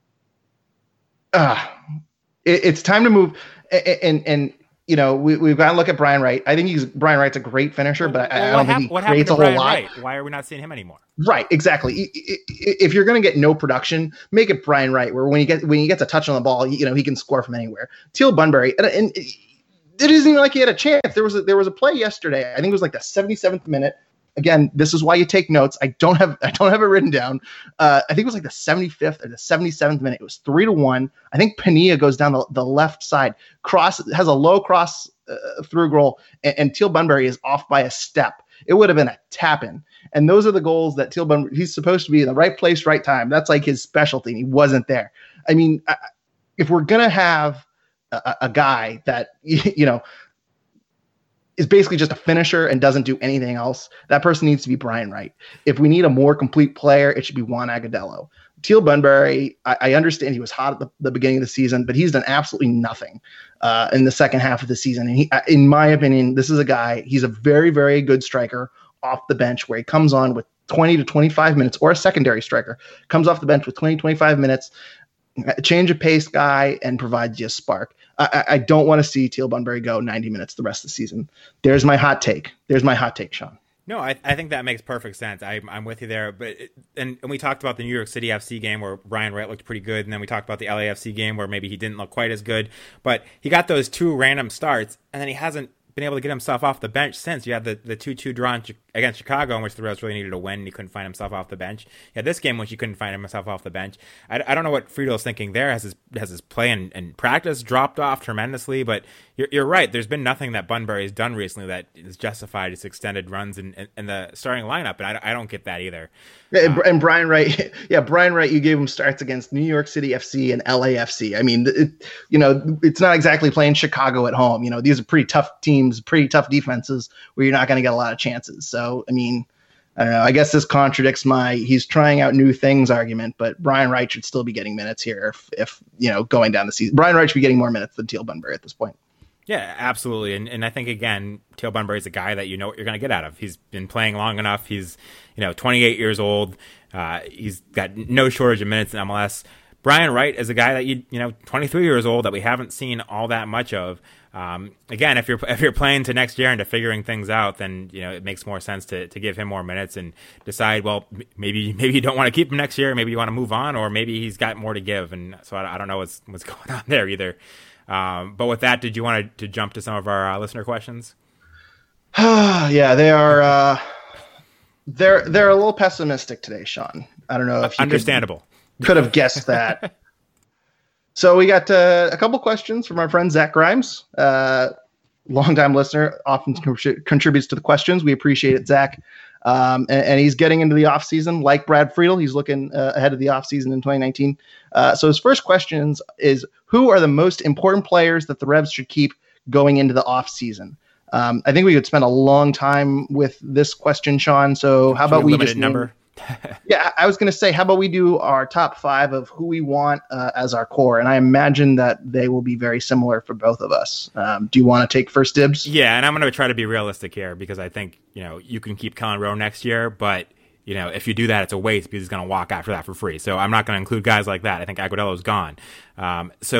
time to move. And you know, we've got to look at Brian Wright. I think Brian Wright's a great finisher, but I don't think he creates a whole lot. Wright? Why are we not seeing him anymore? Right, exactly. If you're going to get no production, make it Brian Wright, where when he gets a touch on the ball, you know, he can score from anywhere. Teal Bunbury, and it isn't even like he had a chance. There was a play yesterday. I think it was like the 77th minute. Again, this is why you take notes. I don't have it written down. I think it was like the 75th or the 77th minute. It was 3-1. I think Pania goes down the left side. Has a low cross through goal, and Teal Bunbury is off by a step. It would have been a tap-in. And those are the goals that Teal Bunbury, he's supposed to be in the right place, right time. That's like his specialty, and he wasn't there. I mean, if we're going to have a guy that, you know, is basically just a finisher and doesn't do anything else, that person needs to be Brian Wright. If we need a more complete player, it should be Juan Agudelo. Teal Bunbury, I understand he was hot at the beginning of the season, but he's done absolutely nothing in the second half of the season. And in my opinion, this is a guy, he's a very, very good striker off the bench where he comes on with 20 to 25 minutes, or a secondary striker, comes off the bench with 20, 25 minutes, a change of pace guy, and provides you a spark. I don't want to see Teal Bunbury go 90 minutes the rest of the season. There's my hot take, Sean. No, I think that makes perfect sense. I'm with you there. But and we talked about the New York City FC game where Brian Wright looked pretty good, and then we talked about the LAFC game where maybe he didn't look quite as good. But he got those 2 random starts, and then he hasn't been able to get himself off the bench since. You had the 2-2 draw against Chicago, in which the Reds really needed a win, and he couldn't find himself off the bench. He had this game, which he couldn't find himself off the bench. I don't know what Friedel's thinking there. Has his play and practice dropped off tremendously? But you're right. There's been nothing that Bunbury's done recently that has justified his extended runs in the starting lineup, and I don't get that either. And Brian Wright, Brian Wright, you gave him starts against New York City FC and LAFC. I mean, it's not exactly playing Chicago at home. You know, these are pretty tough teams, pretty tough defenses where you're not going to get a lot of chances. So, I mean, I don't know. I guess this contradicts my he's trying out new things argument, but Brian Wright should still be getting minutes here if you know, going down the season. Brian Wright should be getting more minutes than Teal Bunbury at this point. Yeah, absolutely. And I think, again, Teal Bunbury is a guy that you know what you're going to get out of. He's been playing long enough. He's, 28 years old. He's got no shortage of minutes in MLS. Brian Wright is a guy that 23 years old that we haven't seen all that much of. Again, if you're playing to next year and to figuring things out, then it makes more sense to give him more minutes and decide, well, maybe you don't want to keep him next year, maybe you want to move on, or maybe he's got more to give. And so I don't know what's going on there either. But with that, did you want to jump to some of our listener questions? Yeah, they are. They're a little pessimistic today, Sean. I don't know if you understandable. Could have guessed that. So we got a couple questions from our friend Zach Grimes, longtime listener, often contributes to the questions. We appreciate it, Zach. And he's getting into the offseason like Brad Friedel. He's looking ahead of the offseason in 2019. So his first question is, who are the most important players that the Revs should keep going into the offseason? I think we could spend a long time with this question, Sean. So how about we just number? Yeah, I was going to say, how about we do our top 5 of who we want as our core? And I imagine that they will be very similar for both of us. Do you want to take first dibs? Yeah, and I'm going to try to be realistic here because I think, you can keep Kellen Rowe next year, but, if you do that, it's a waste because he's going to walk after that for free. So I'm not going to include guys like that. I think Agudelo's gone. So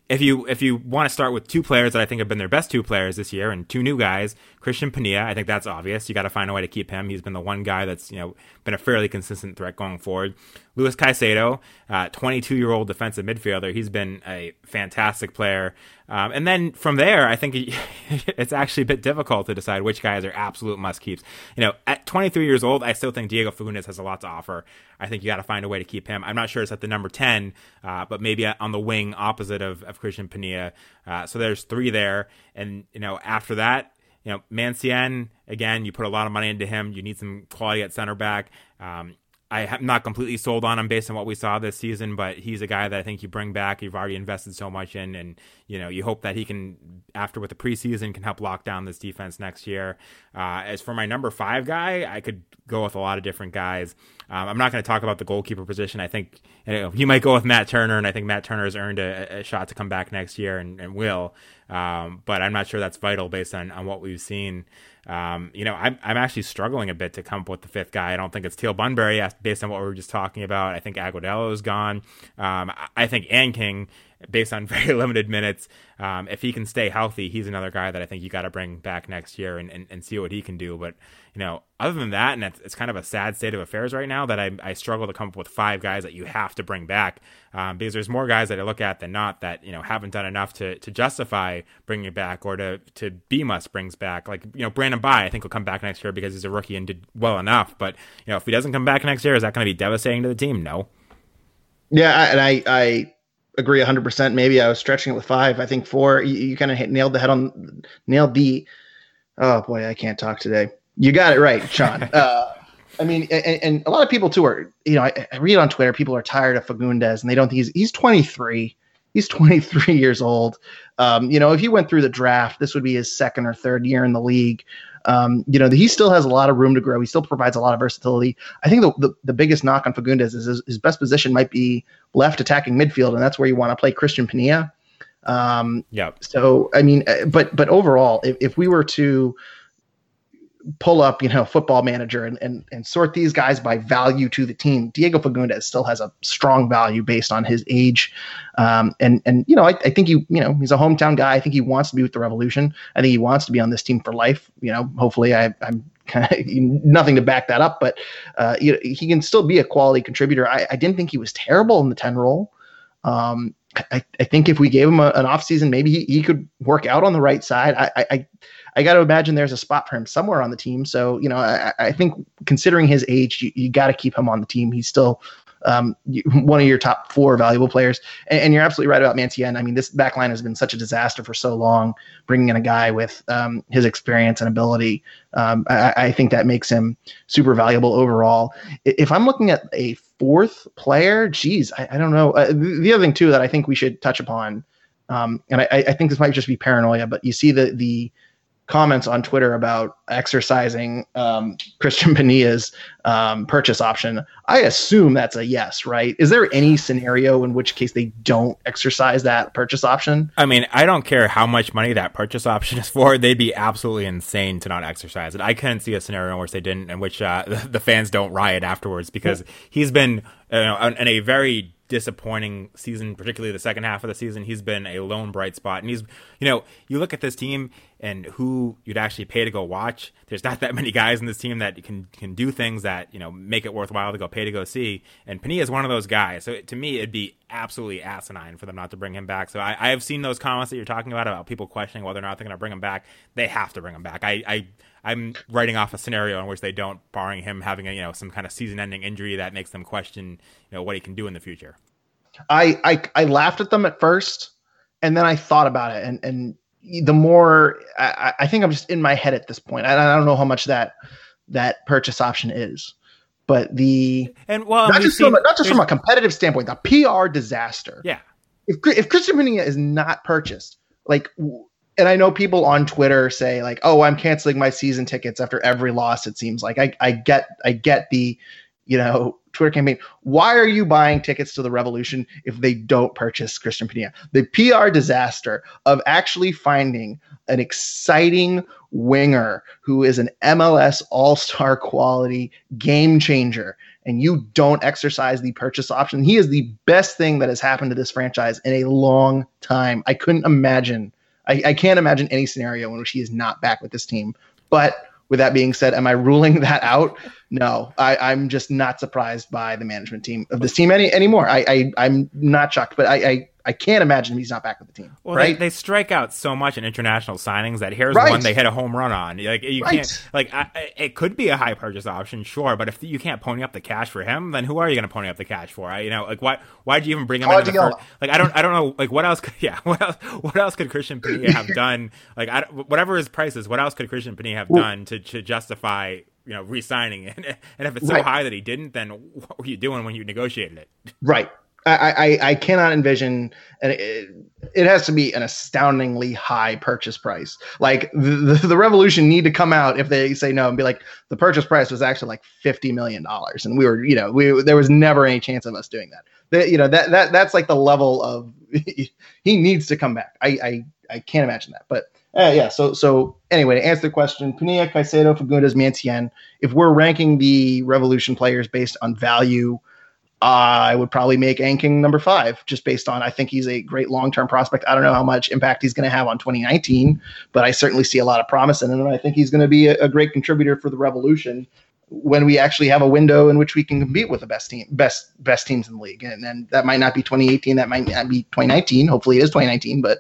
if you want to start with two players that I think have been their best two players this year and two new guys, Christian Pania, I think that's obvious. You got to find a way to keep him. He's been the one guy that's been a fairly consistent threat going forward. Luis Caicedo, 22-year-old defensive midfielder. He's been a fantastic player. And then from there, I think it's actually a bit difficult to decide which guys are absolute must-keeps. At 23 years old, I still think Diego Fagundez has a lot to offer. I think you got to find a way to keep him. I'm not sure it's at the number 10, but maybe on the wing opposite of Christian Pania. So there's three there. And, after that, Mancienne, again, you put a lot of money into him. You need some quality at center back. I'm not completely sold on him based on what we saw this season, but he's a guy that I think you bring back. You've already invested so much in, and you hope that he can, after with the preseason, can help lock down this defense next year. As for my number 5 guy, I could go with a lot of different guys. I'm not going to talk about the goalkeeper position. I think you might go with Matt Turner, and I think Matt Turner has earned a shot to come back next year and will. But I'm not sure that's vital based on what we've seen. I'm actually struggling a bit to come up with the 5th guy. I don't think it's Teal Bunbury based on what we were just talking about. I think Agudelo is gone. I think Anking, based on very limited minutes, if he can stay healthy, he's another guy that I think you got to bring back next year and see what he can do. But other than that, and it's kind of a sad state of affairs right now that I struggle to come up with 5 guys that you have to bring back, because there's more guys that I look at than not that haven't done enough to justify bringing it back or to be must brings back. Like Brandon Bai, I think will come back next year because he's a rookie and did well enough. But if he doesn't come back next year, is that going to be devastating to the team? No. Yeah, and I agree 100%. Maybe I was stretching it with 5. I think 4. You kind of nailed the. Oh boy, I can't talk today. You got it right, Sean. And a lot of people too are, I read on Twitter, people are tired of Fagundez and they don't think he's 23. He's 23 years old. If he went through the draft, this would be his 2nd or 3rd year in the league. He still has a lot of room to grow. He still provides a lot of versatility. I think the biggest knock on Fagundez is his best position might be left attacking midfield, and that's where you want to play Christian Pania. So, but overall, if we were to pull up, Football Manager and sort these guys by value to the team, Diego Fagundez still has a strong value based on his age. I think he's a hometown guy. I think he wants to be with the Revolution. I think he wants to be on this team for life. Hopefully I'm kind of nothing to back that up, but he can still be a quality contributor. I didn't think he was terrible in the 10 role. I think if we gave him an off season, maybe he could work out on the right side. I got to imagine there's a spot for him somewhere on the team. So, I think considering his age, you got to keep him on the team. He's still one of your top 4 valuable players. And you're absolutely right about Mancienne. This back line has been such a disaster for so long. Bringing in a guy with his experience and ability, I think that makes him super valuable overall. If I'm looking at a 4th player, geez, I don't know. The other thing too that I think we should touch upon, and I think this might just be paranoia, but you see the comments on Twitter about exercising Christian Pania's purchase option. I assume that's a yes, right? Is there any scenario in which case they don't exercise that purchase option? I don't care how much money that purchase option is for. They'd be absolutely insane to not exercise it. I couldn't see a scenario in which they didn't, in which the fans don't riot afterwards, because he's been in a very disappointing season, particularly the second half of the season. He's been a lone bright spot, and he's, you look at this team and who you'd actually pay to go watch. There's not that many guys in this team that can do things that make it worthwhile to pay to go see, and Pania is one of those guys. So to me, it'd be absolutely asinine for them not to bring him back. So I have seen those comments that you're talking about people questioning whether or not they're going to bring him back. They have to bring him back. I'm writing off a scenario in which they don't, barring him having some kind of season-ending injury that makes them question what he can do in the future. I laughed at them at first, and then I thought about it, and the more I think I'm just in my head at this point. I don't know how much that purchase option is, but not just from a competitive standpoint, the PR disaster. Yeah. If Christian Pania is not purchased, and I know people on Twitter say "Oh, I'm canceling my season tickets after every loss." It seems like I get the Twitter campaign. Why are you buying tickets to the Revolution if they don't purchase Christian Pania? The PR disaster of actually finding an exciting winger who is an MLS all-star quality game changer and you don't exercise the purchase option, he is the best thing that has happened to this franchise in a long time. I couldn't imagine. I can't imagine any scenario in which he is not back with this team. But with that being said, am I ruling that out? No, I'm just not surprised by the management team of this team anymore. I'm not shocked, but I can't imagine he's not back with the team. Well, right? They strike out so much in international signings that here's Right. one they hit a home run on. Like you Right. can't it could be a high purchase option, sure, but if you can't pony up the cash for him, then who are you going to pony up the cash for? Why'd you even bring him in the first? Like I don't know. Like what else? What else could Christian Penilla have done? Like whatever his price is, what else could Christian Penilla have done to justify re-signing it? And if it's so high that he didn't, then what were you doing when you negotiated it? Right. I cannot envision, and it has to be an astoundingly high purchase price. Like the Revolution need to come out if they say no and be like, the purchase price was actually like $50 million. And we were, there was never any chance of us doing that. That's like the level of, he needs to come back. I can't imagine that, but yeah. So anyway, to answer the question, Penilla, Caicedo, Fagundes, Mancienne, if we're ranking the Revolution players based on value, I would probably make Anking number 5, just based on, I think he's a great long-term prospect. I don't know how much impact he's going to have on 2019, but I certainly see a lot of promise in him. And I think he's going to be a great contributor for the Revolution when we actually have a window in which we can compete with the best teams in the league. And then that might not be 2018. That might not be 2019. Hopefully it is 2019, but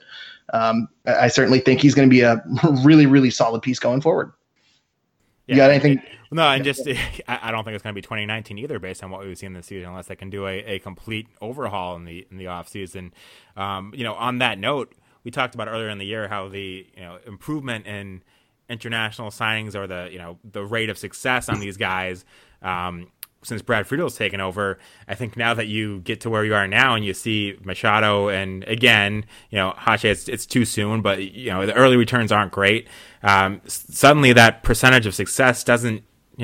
I certainly think he's going to be a really, really solid piece going forward. You got anything? No, and just I don't think it's going to be 2019 either, based on what we've seen this season, unless they can do a complete overhaul in the off season. On that note, we talked about earlier in the year how the improvement in international signings, or the rate of success on these guys since Brad Friedel's taken over. I think now that you get to where you are now and you see Machado, and again, Hache, it's too soon, but the early returns aren't great. Suddenly that percentage of success doesn't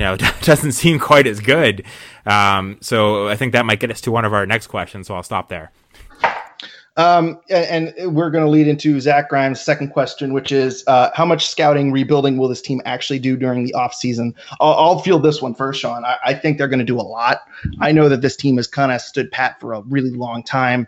seem quite as good. So I think that might get us to one of our next questions. So I'll stop there. And we're going to lead into Zach Grimes' second question, which is how much scouting rebuilding will this team actually do during the offseason? I'll field this one first, Sean. I think they're going to do a lot. I know that this team has kind of stood pat for a really long time.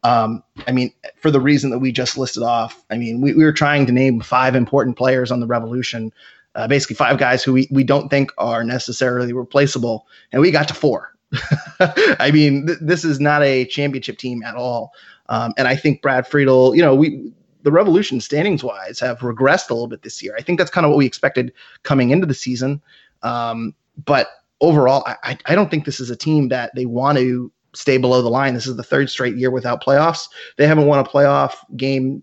For the reason that we just listed off, we were trying to name 5 important players on the Revolution, basically 5 guys who we don't think are necessarily replaceable, and we got to 4. This is not a championship team at all. And I think Brad Friedel, the Revolution standings wise have regressed a little bit this year. I think that's kind of what we expected coming into the season. But overall, I don't think this is a team that they want to stay below the line. This is the 3rd straight year without playoffs. They haven't won a playoff game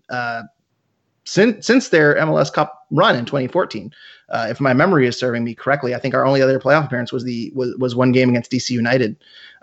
since their MLS Cup run in 2014. If my memory is serving me correctly, I think our only other playoff appearance was one game against DC United.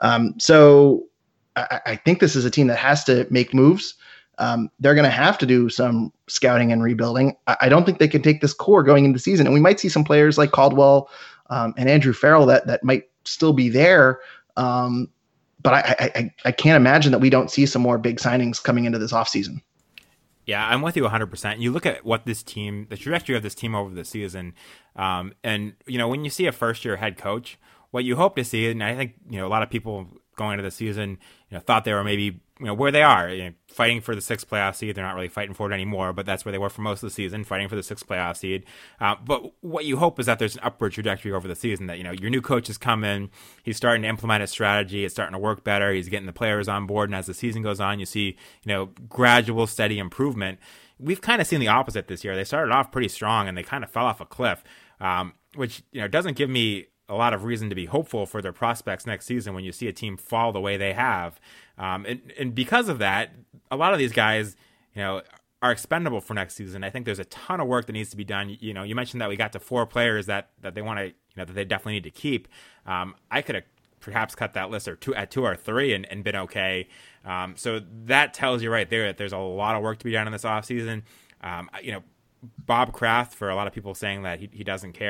So I think this is a team that has to make moves. They're going to have to do some scouting and rebuilding. I don't think they can take this core going into the season. And we might see some players like Caldwell and Andrew Farrell that might still be there. But I can't imagine that we don't see some more big signings coming into this offseason. Yeah, I'm with you 100%. You look at what the trajectory of this team over the season, and when you see a first-year head coach, what you hope to see, and I think a lot of people going into the season, thought they were maybe where they are, fighting for the 6th playoff seed. They're not really fighting for it anymore, but that's where they were for most of the season, fighting for the 6th playoff seed. But what you hope is that there's an upward trajectory over the season, that your new coach has come in, he's starting to implement his strategy, it's starting to work better, he's getting the players on board, and as the season goes on, you see gradual, steady improvement. We've kind of seen the opposite this year. They started off pretty strong and they kind of fell off a cliff, which doesn't give me a lot of reason to be hopeful for their prospects next season when you see a team fall the way they have. And because of that, a lot of these guys, are expendable for next season. I think there's a ton of work that needs to be done. You mentioned that we got to 4 players that they want to, that they definitely need to keep. I could have perhaps cut that list at 2 or 3 and been okay. So that tells you right there that there's a lot of work to be done in this offseason. Bob Kraft, for a lot of people saying that he doesn't care.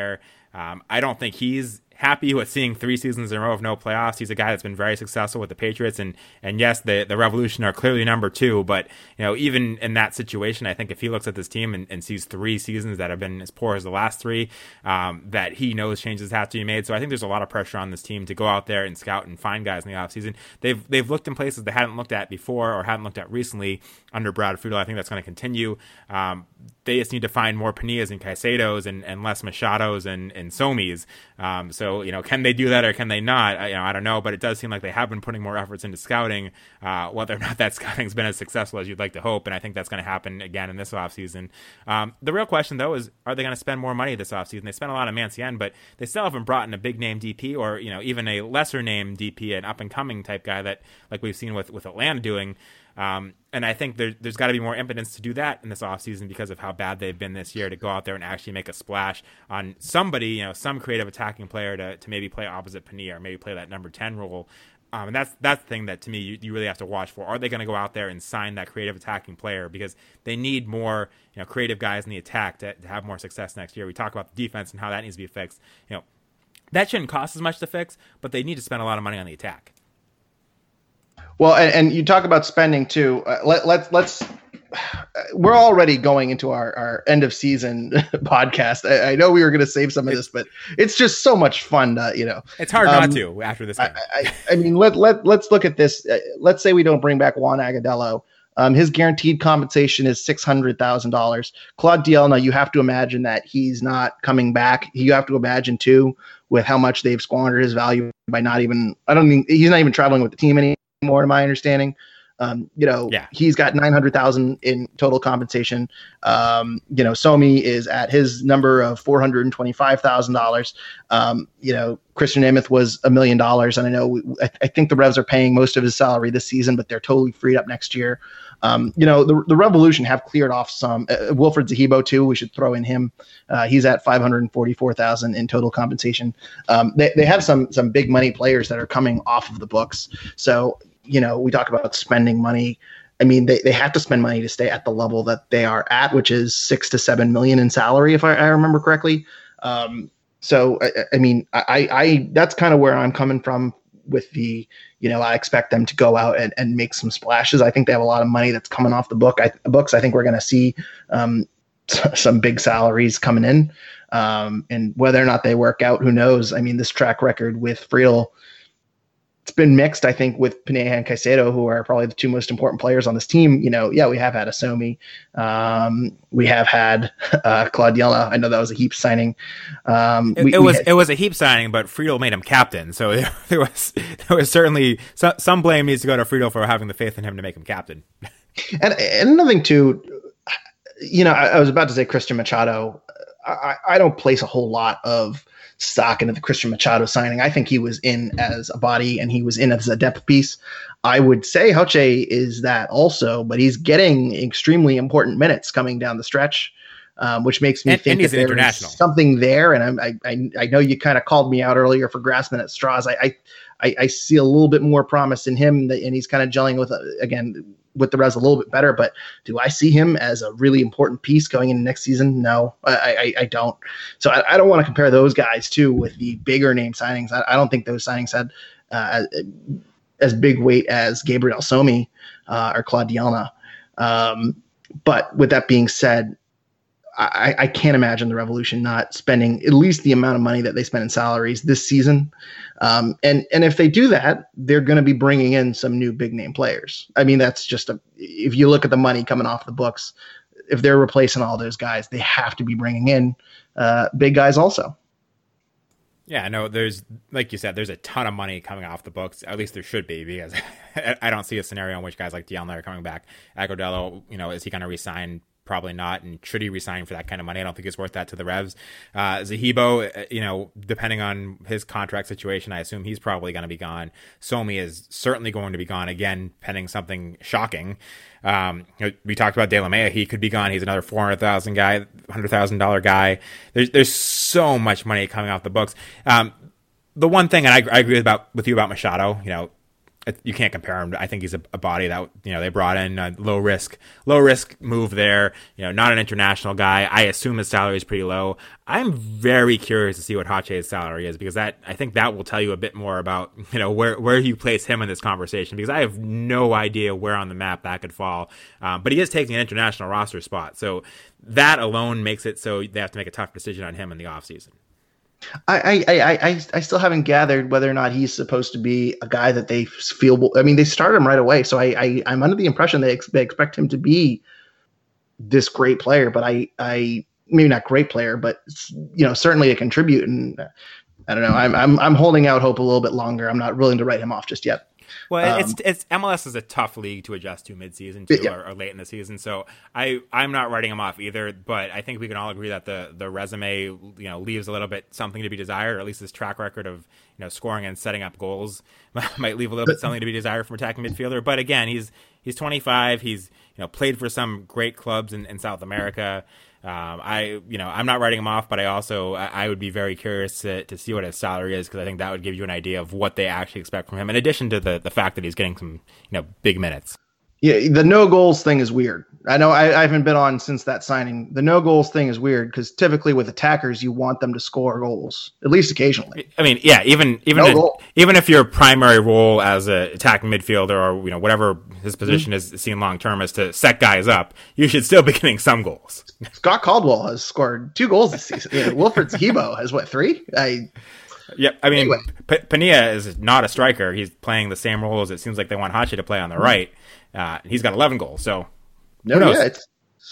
I don't think he's happy with seeing 3 seasons in a row of no playoffs. He's a guy that's been very successful with the Patriots, and yes, the Revolution are clearly number 2, but even in that situation, I think if he looks at this team and sees 3 seasons that have been as poor as the last 3, that he knows changes have to be made. So I think there's a lot of pressure on this team to go out there and scout and find guys in the offseason. They've looked in places they hadn't looked at before or hadn't looked at recently under Brad Friedel. I think that's going to continue. They just need to find more Penillas and Caicedos and less Machados and Somis. So, can they do that or can they not? I don't know, but it does seem like they have been putting more efforts into scouting, whether or not that scouting's been as successful as you'd like to hope. And I think that's going to happen again in this offseason. The real question, though, is are they going to spend more money this offseason? They spent a lot on Mancienne, but they still haven't brought in a big name DP or, even a lesser name DP, an up and coming type guy that like we've seen with Atlanta doing. And I think there's got to be more impotence to do that in this offseason because of how bad they've been this year, to go out there and actually make a splash on somebody, some creative attacking player to maybe play opposite Penilla or maybe play that number 10 role. And that's the thing that, to me, you really have to watch for. Are they going to go out there and sign that creative attacking player? Because they need more creative guys in the attack to have more success next year. We talk about the defense and how that needs to be fixed. That shouldn't cost as much to fix, but they need to spend a lot of money on the attack. Well, and you talk about spending too. Let's. We're already going into our end of season podcast. I know we were going to save some of this, but it's just so much fun. It's hard not to after this game. I mean, let's look at this. Let's say we don't bring back Juan Agudelo. His guaranteed compensation is $600,000. Claude Dielna, you have to imagine that he's not coming back. You have to imagine too, with how much they've squandered his value by he's not even traveling with the team anymore, to my understanding. He's got $900,000 in total compensation. Somi is at his number of $425,000. Christian Namath was $1 million. And I know I think the Revs are paying most of his salary this season, but they're totally freed up next year. The Revolution have cleared off some. Wilfred Zahibo too. We should throw in him. He's at $544,000 in total compensation. They have some big money players that are coming off of the books. So, we talk about spending money. I mean, they have to spend money to stay at the level that they are at, which is $6 to $7 million in salary, if I remember correctly. So that's kind of where I'm coming from with the, I expect them to go out and make some splashes. I think they have a lot of money that's coming off the books. I think we're going to see some big salaries coming in, and whether or not they work out, who knows? I mean, this track record with Friedel, it's been mixed, I think, with Penilla and Caicedo, who are probably the 2 most important players on this team. We have had Asomi. We have had Claude Dielna. I know that was a Heap signing. It was a Heap signing, but Friedel made him captain. So there was certainly some blame needs to go to Friedel for having the faith in him to make him captain. And another thing, too, I was about to say Christian Machado. I don't place a whole lot of stock into the Christian Machado signing. I think he was in as a body and he was in as a depth piece. I would say Hoche is that also, but he's getting extremely important minutes coming down the stretch, which makes me think that there's something there. And I know you kind of called me out earlier for grasping at straws. I see a little bit more promise in him, and he's kind of gelling with the Revs a little bit better. But do I see him as a really important piece going into next season? No, I don't. So I don't want to compare those guys too with the bigger name signings. I don't think those signings had as big weight as Gabriel Somi or Claude Dielna. But with that being said, I can't imagine the Revolution not spending at least the amount of money that they spend in salaries this season. And if they do that, they're going to be bringing in some new big name players. I mean, that's just if you look at the money coming off the books, if they're replacing all those guys, they have to be bringing in big guys also. Yeah, no, there's, like you said, there's a ton of money coming off the books. At least there should be, because I don't see a scenario in which guys like Dielna are coming back. Agudelo, is he going to resign? Probably not. And should he resign for that kind of money? I don't think it's worth that to the Revs. Zahibo, depending on his contract situation, I assume he's probably going to be gone. Somi is certainly going to be gone again, pending something shocking. We talked about De La Mea. He could be gone. He's another $100,000 guy. There's so much money coming off the books. The one thing, and I agree with you about Machado, you can't compare him. I think he's a body that, they brought in a low risk move there. Not an international guy. I assume his salary is pretty low. I'm very curious to see what Hache's salary is, because I think that will tell you a bit more about, where you place him in this conversation, because I have no idea where on the map that could fall. But he is taking an international roster spot. So that alone makes it so they have to make a tough decision on him in the offseason. I still haven't gathered whether or not he's supposed to be a guy that they feel. I mean, they started him right away, so I'm under the impression they expect him to be this great player. But I maybe not great player, but certainly a contribute. And I don't know. I'm holding out hope a little bit longer. I'm not willing to write him off just yet. Well, it's MLS is a tough league to adjust to mid-season too, or late in the season. So I'm not writing him off either. But I think we can all agree that the resume leaves a little bit something to be desired, or at least his track record of scoring and setting up goals might leave a little bit something to be desired from attacking midfielder. But again, he's 25. He's played for some great clubs in South America. I'm not writing him off, but I would be very curious to see what his salary is, because I think that would give you an idea of what they actually expect from him, in addition to the fact that he's getting some big minutes. Yeah, the no goals thing is weird. I know I haven't been on since that signing. The no goals thing is weird because typically with attackers, you want them to score goals, at least occasionally. I mean, yeah, even if your primary role as a attacking midfielder, or whatever his position is seen long term, is to set guys up, you should still be getting some goals. Scott Caldwell has scored 2 goals this season. Wilfred Zahibo has 3? Yep. I mean, anyway. Pania is not a striker. He's playing the same role as it seems like they want Hache to play on the right. He's got 11 goals. So who knows?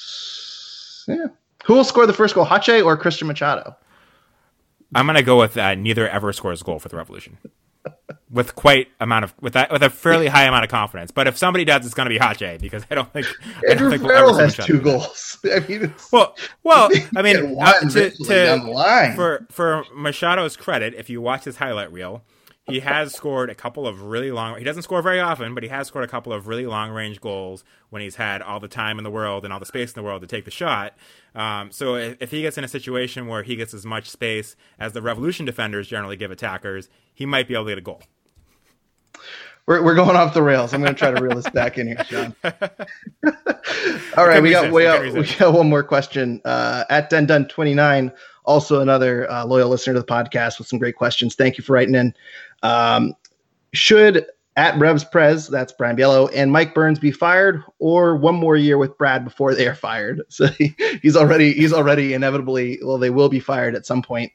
Who will score the first goal, Hache or Christian Machado? I'm going to go with neither ever scores a goal for the Revolution. With a fairly high amount of confidence. But if somebody does, it's going to be Hache, because I don't think Andrew Farrell has 2 goals. I mean, I mean, down the line. For Machado's credit, if you watch his highlight reel, he has scored a couple of really long. He doesn't score very often, but he has scored a couple of really long range goals when he's had all the time in the world and all the space in the world to take the shot. So if he gets in a situation where he gets as much space as the Revolution defenders generally give attackers, he might be able to get a goal. We're going off the rails. I'm going to try to reel this back in here, Sean. All right, we got one more question. At DenDun29, also another loyal listener to the podcast with some great questions. Thank you for writing in. Should at Revs Prez, that's Brian Biello, and Mike Burns be fired, or one more year with Brad before they are fired? So he's already inevitably, well, they will be fired at some point.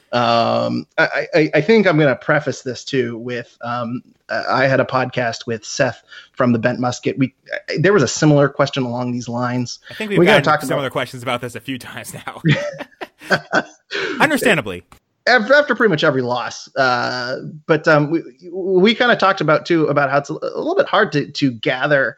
I think I'm going to preface this too with I had a podcast with Seth from the Bent Musket. There was a similar question along these lines. I think we've gotten similar questions about this a few times now. Understandably. After pretty much every loss. But we kind of talked about how it's a little bit hard to gather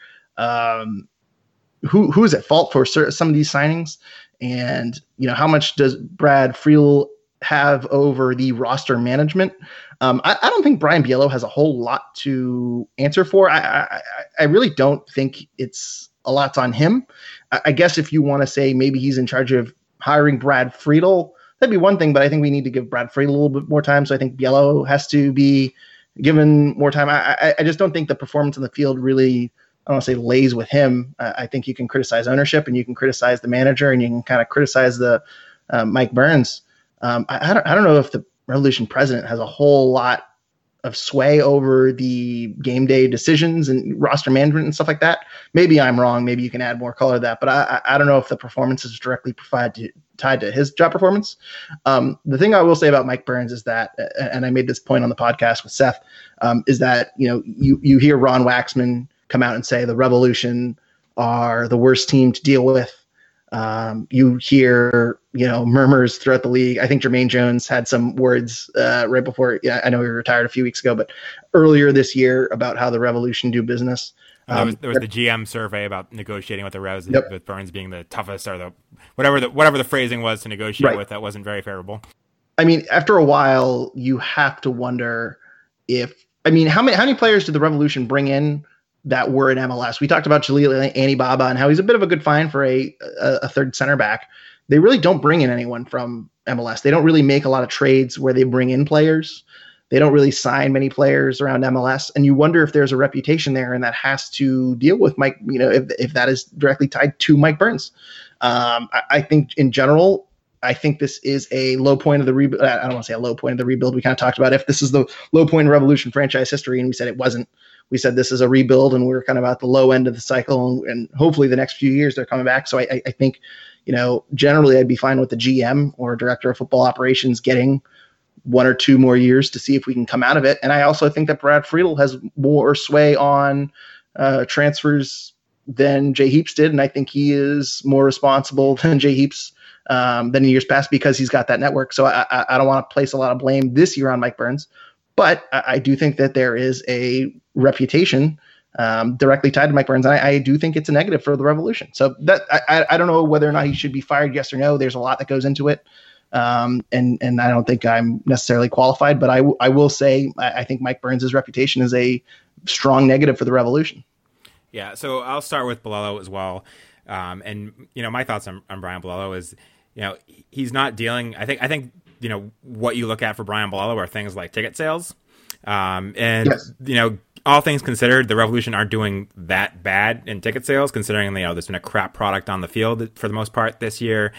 who's at fault for some of these signings, and how much does Brad Friel have over the roster management. I don't think Brian Biello has a whole lot to answer for. I really don't think it's a lot's on him. I guess if you want to say maybe he's in charge of hiring Brad Friedel, that'd be one thing, but I think we need to give Brad Friedel a little bit more time. So I think Biello has to be given more time. I just don't think the performance in the field really, I don't want to say lays with him. I think you can criticize ownership, and you can criticize the manager, and you can kind of criticize the Mike Burns. I don't know if the Revolution president has a whole lot of sway over the game day decisions and roster management and stuff like that. Maybe I'm wrong. Maybe you can add more color to that, but I don't know if the performance is directly tied to his job performance. The thing I will say about Mike Burns is that, and I made this point on the podcast with Seth, is that, you hear Ron Waxman come out and say the Revolution are the worst team to deal with. You hear, murmurs throughout the league. I think Jermaine Jones had some words right before. Yeah, I know he retired a few weeks ago, but earlier this year about how the Revolution do business. There was the GM survey about negotiating with the Revs, with Burns being the toughest, or whatever the phrasing was to negotiate with. That wasn't very favorable. I mean, after a while, you have to wonder how many players did the Revolution bring in that were in MLS? We talked about Jalil Anibaba and how he's a bit of a good find for a third center back. They really don't bring in anyone from MLS. They don't really make a lot of trades where they bring in players. They don't really sign many players around MLS, and you wonder if there's a reputation there, and that has to deal with Mike. If that is directly tied to Mike Burns. I think in general, I think this is a low point of the rebuild. I don't want to say a low point of the rebuild. We kind of talked about if this is the low point in Revolution franchise history, and we said it wasn't. We said this is a rebuild, and we're kind of at the low end of the cycle, and hopefully the next few years they're coming back. So I think, generally I'd be fine with the GM or director of football operations getting 1 or 2 more years to see if we can come out of it. And I also think that Brad Friedel has more sway on transfers than Jay Heaps did, and I think he is more responsible than Jay Heaps than in years past because he's got that network. So I don't want to place a lot of blame this year on Mike Burns, but I do think that there is a reputation directly tied to Mike Burns, and I do think it's a negative for the Revolution. So that I don't know whether or not he should be fired, yes or no. There's a lot that goes into it. And I don't think I'm necessarily qualified, but I will say I think Mike Burns' reputation is a strong negative for the Revolution. Yeah, so I'll start with Bilello as well. And my thoughts on Brian Bilello is, he's not dealing. I think what you look at for Brian Bilello are things like ticket sales, and yes. All things considered, the Revolution aren't doing that bad in ticket sales, considering there's been a crap product on the field for the most part this year.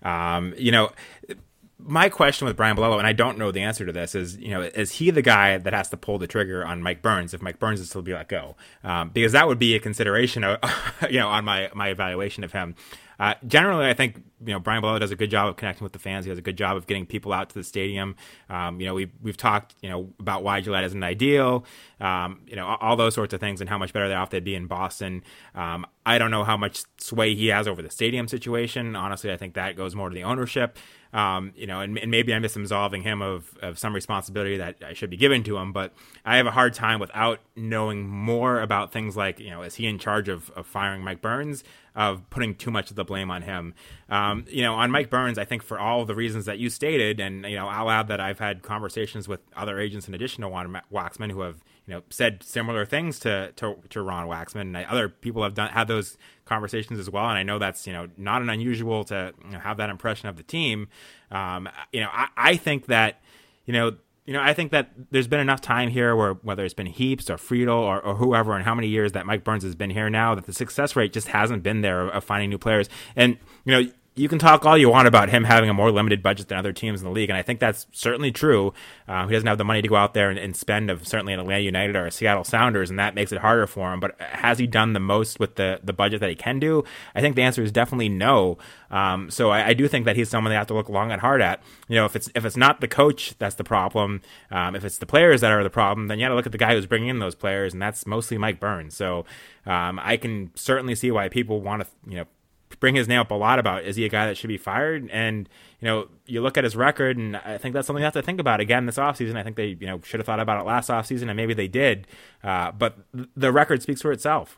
My question with Brian Bilello, and I don't know the answer to this, is he the guy that has to pull the trigger on Mike Burns if Mike Burns is to be let go? Because that would be a consideration, on my evaluation of him. Generally, I think Brian Bilello does a good job of connecting with the fans. He does a good job of getting people out to the stadium. We've talked about why Gillette isn't ideal. All those sorts of things and how much better off they'd be in Boston. I don't know how much sway he has over the stadium situation. Honestly, I think that goes more to the ownership. And maybe I'm just absolving him of some responsibility that I should be given to him, but I have a hard time without knowing more about things like, is he in charge of firing Mike Burns, of putting too much of the blame on him. On Mike Burns, I think for all the reasons that you stated, and, I'll add that I've had conversations with other agents in addition to Ron Waxman who have, said similar things to Ron Waxman, and other people have had those conversations as well. And I know that's, not an unusual to have that impression of the team. I think that, I think that there's been enough time here where whether it's been Heaps or Friedel or whoever, and how many years that Mike Burns has been here now, that the success rate just hasn't been there of finding new players. And, you can talk all you want about him having a more limited budget than other teams in the league, and I think that's certainly true. He doesn't have the money to go out there and spend of certainly an Atlanta United or a Seattle Sounders, and that makes it harder for him. But has he done the most with the budget that he can do? I think the answer is definitely no. So I do think that he's someone they have to look long and hard at. If it's not the coach that's the problem, if it's the players that are the problem, then you got to look at the guy who's bringing in those players, and that's mostly Mike Burns. So I can certainly see why people want to bring his name up a lot about, is he a guy that should be fired? And, you look at his record, and I think that's something you have to think about again this offseason. I think they, should have thought about it last offseason, and maybe they did. But the record speaks for itself.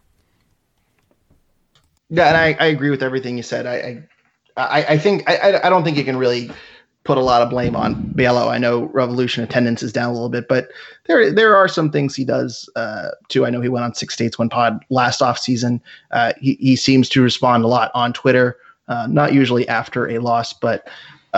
Yeah, and I agree with everything you said. I think I don't think you can really put a lot of blame on Bilello. I know Revolution attendance is down a little bit, but there are some things he does too. I know he went on 6 States One Pod last off season. He seems to respond a lot on Twitter, not usually after a loss, but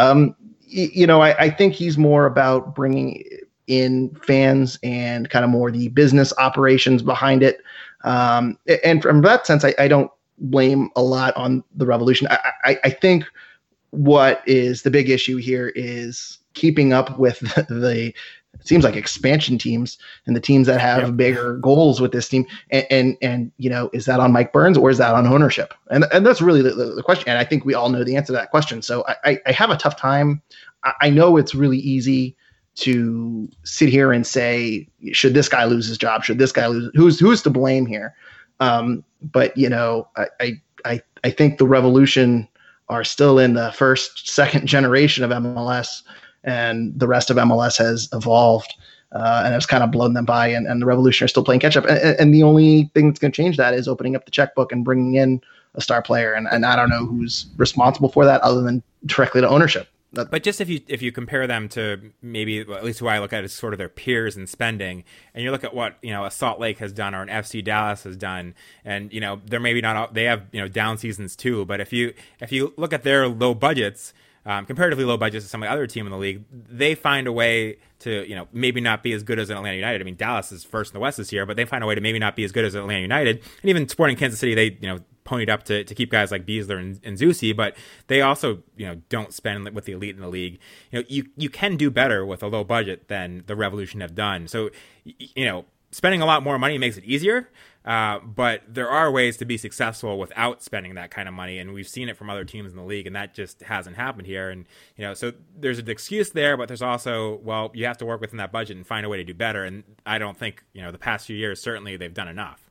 I think he's more about bringing in fans and kind of more the business operations behind it. And from that sense, I don't blame a lot on the Revolution. I think what is the big issue here is keeping up with the it seems like expansion teams and the teams that have bigger goals with this team. And is that on Mike Burns or is that on ownership? And that's really the question. And I think we all know the answer to that question. So I have a tough time. I know it's really easy to sit here and say, should this guy lose his job? Should this guy lose? Who's to blame here? But I think the Revolution are still in the second generation of MLS, and the rest of MLS has evolved and has kind of blown them by, and the Revolution are still playing catch up. And the only thing that's going to change that is opening up the checkbook and bringing in a star player. And I don't know who's responsible for that other than directly to ownership. But just if you compare them to maybe, at least who I look at as sort of their peers in spending, and you look at what a Salt Lake has done or an FC Dallas has done, and they're maybe not, they have down seasons too. But if you look at their low budgets, comparatively low budgets to some of the other team in the league, they find a way to, maybe not be as good as an Atlanta United. I mean, Dallas is first in the West this year, but they find a way to maybe not be as good as Atlanta United. And even Sporting Kansas City, they, ponied up to keep guys like Beasler and Zusi, but they also, don't spend with the elite in the league. You can do better with a low budget than the Revolution have done. So, spending a lot more money makes it easier. But there are ways to be successful without spending that kind of money, and we've seen it from other teams in the league, and that just hasn't happened here. And so there's an excuse there, but there's also, well, you have to work within that budget and find a way to do better. And I don't think the past few years certainly they've done enough.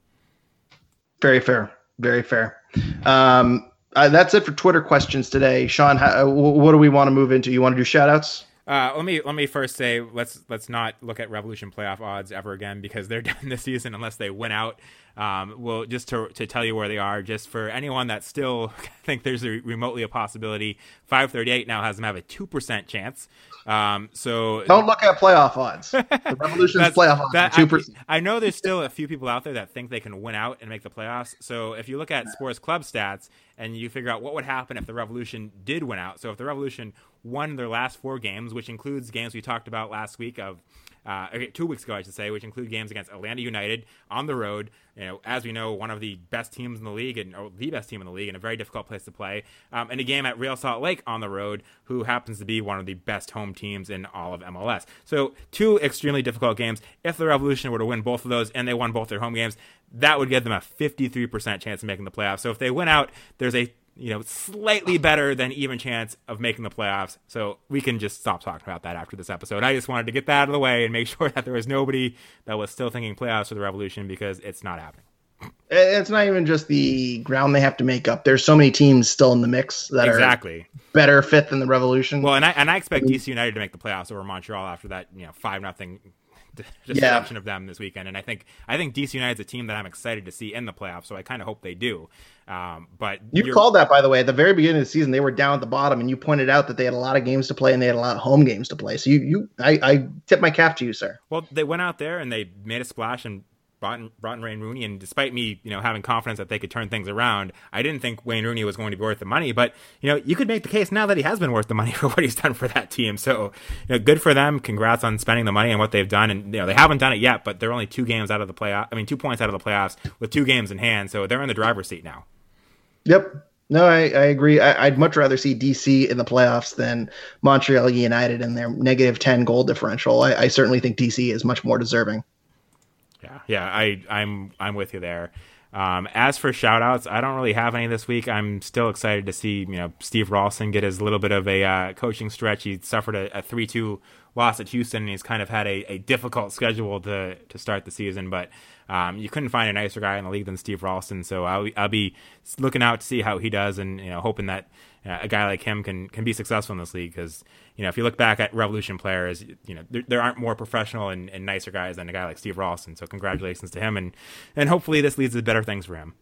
Very fair, very fair. That's it for Twitter questions today. Sean, what do we want to move into? You want to do shout outs? Let me first say let's not look at Revolution playoff odds ever again, because they're done this season unless they win out. Well, just to tell you where they are, just for anyone that still think there's remotely a possibility, 538 now has them have a 2% chance. So don't look at playoff odds. The Revolution's playoff odds, 2%. I know there's still a few people out there that think they can win out and make the playoffs. So if you look at Sports Club stats and you figure out what would happen if the Revolution did win out, so if the Revolution won their last 4 games, which includes games we talked about last week 2 weeks ago, I should say, which include games against Atlanta United on the road. As we know, one of the best teams in the league, or the best team in the league, and a very difficult place to play. And a game at Real Salt Lake on the road, who happens to be one of the best home teams in all of MLS. So 2 extremely difficult games. If the Revolution were to win both of those and they won both their home games, that would give them a 53% chance of making the playoffs. So if they win out, there's a slightly better than even chance of making the playoffs. So we can just stop talking about that after this episode. I just wanted to get that out of the way and make sure that there was nobody that was still thinking playoffs for the Revolution, because it's not happening. It's not even just the ground they have to make up. There's so many teams still in the mix that are better fit than the Revolution. Well, and I expect DC United to make the playoffs over Montreal after that 5-0 destruction of them this weekend. And I think DC United's a team that I'm excited to see in the playoffs, so I kind of hope they do. But you called that, by the way, at the very beginning of the season. They were down at the bottom, and you pointed out that they had a lot of games to play and they had a lot of home games to play. So I tip my cap to you, sir. Well, they went out there and they made a splash and brought in Wayne Rooney, and despite me, having confidence that they could turn things around, I didn't think Wayne Rooney was going to be worth the money. But you could make the case now that he has been worth the money for what he's done for that team. So good for them. Congrats on spending the money and what they've done. And they haven't done it yet, but they're only 2 games out of the playoff. 2 points out of the playoffs with 2 games in hand. So they're in the driver's seat now. Yep. No, I agree. I'd much rather see DC in the playoffs than Montreal United and their -10 goal differential. I certainly think DC is much more deserving. Yeah, I'm with you there. As for shout-outs, I don't really have any this week. I'm still excited to see Steve Ralston get his little bit of a coaching stretch. He suffered a 3-2 loss at Houston, and he's kind of had a difficult schedule to start the season. But you couldn't find a nicer guy in the league than Steve Ralston, so I'll be looking out to see how he does, and hoping that a guy like him can be successful in this league, because if you look back at Revolution players, there aren't more professional and nicer guys than a guy like Steve Ralston. So congratulations to him, and hopefully this leads to better things for him.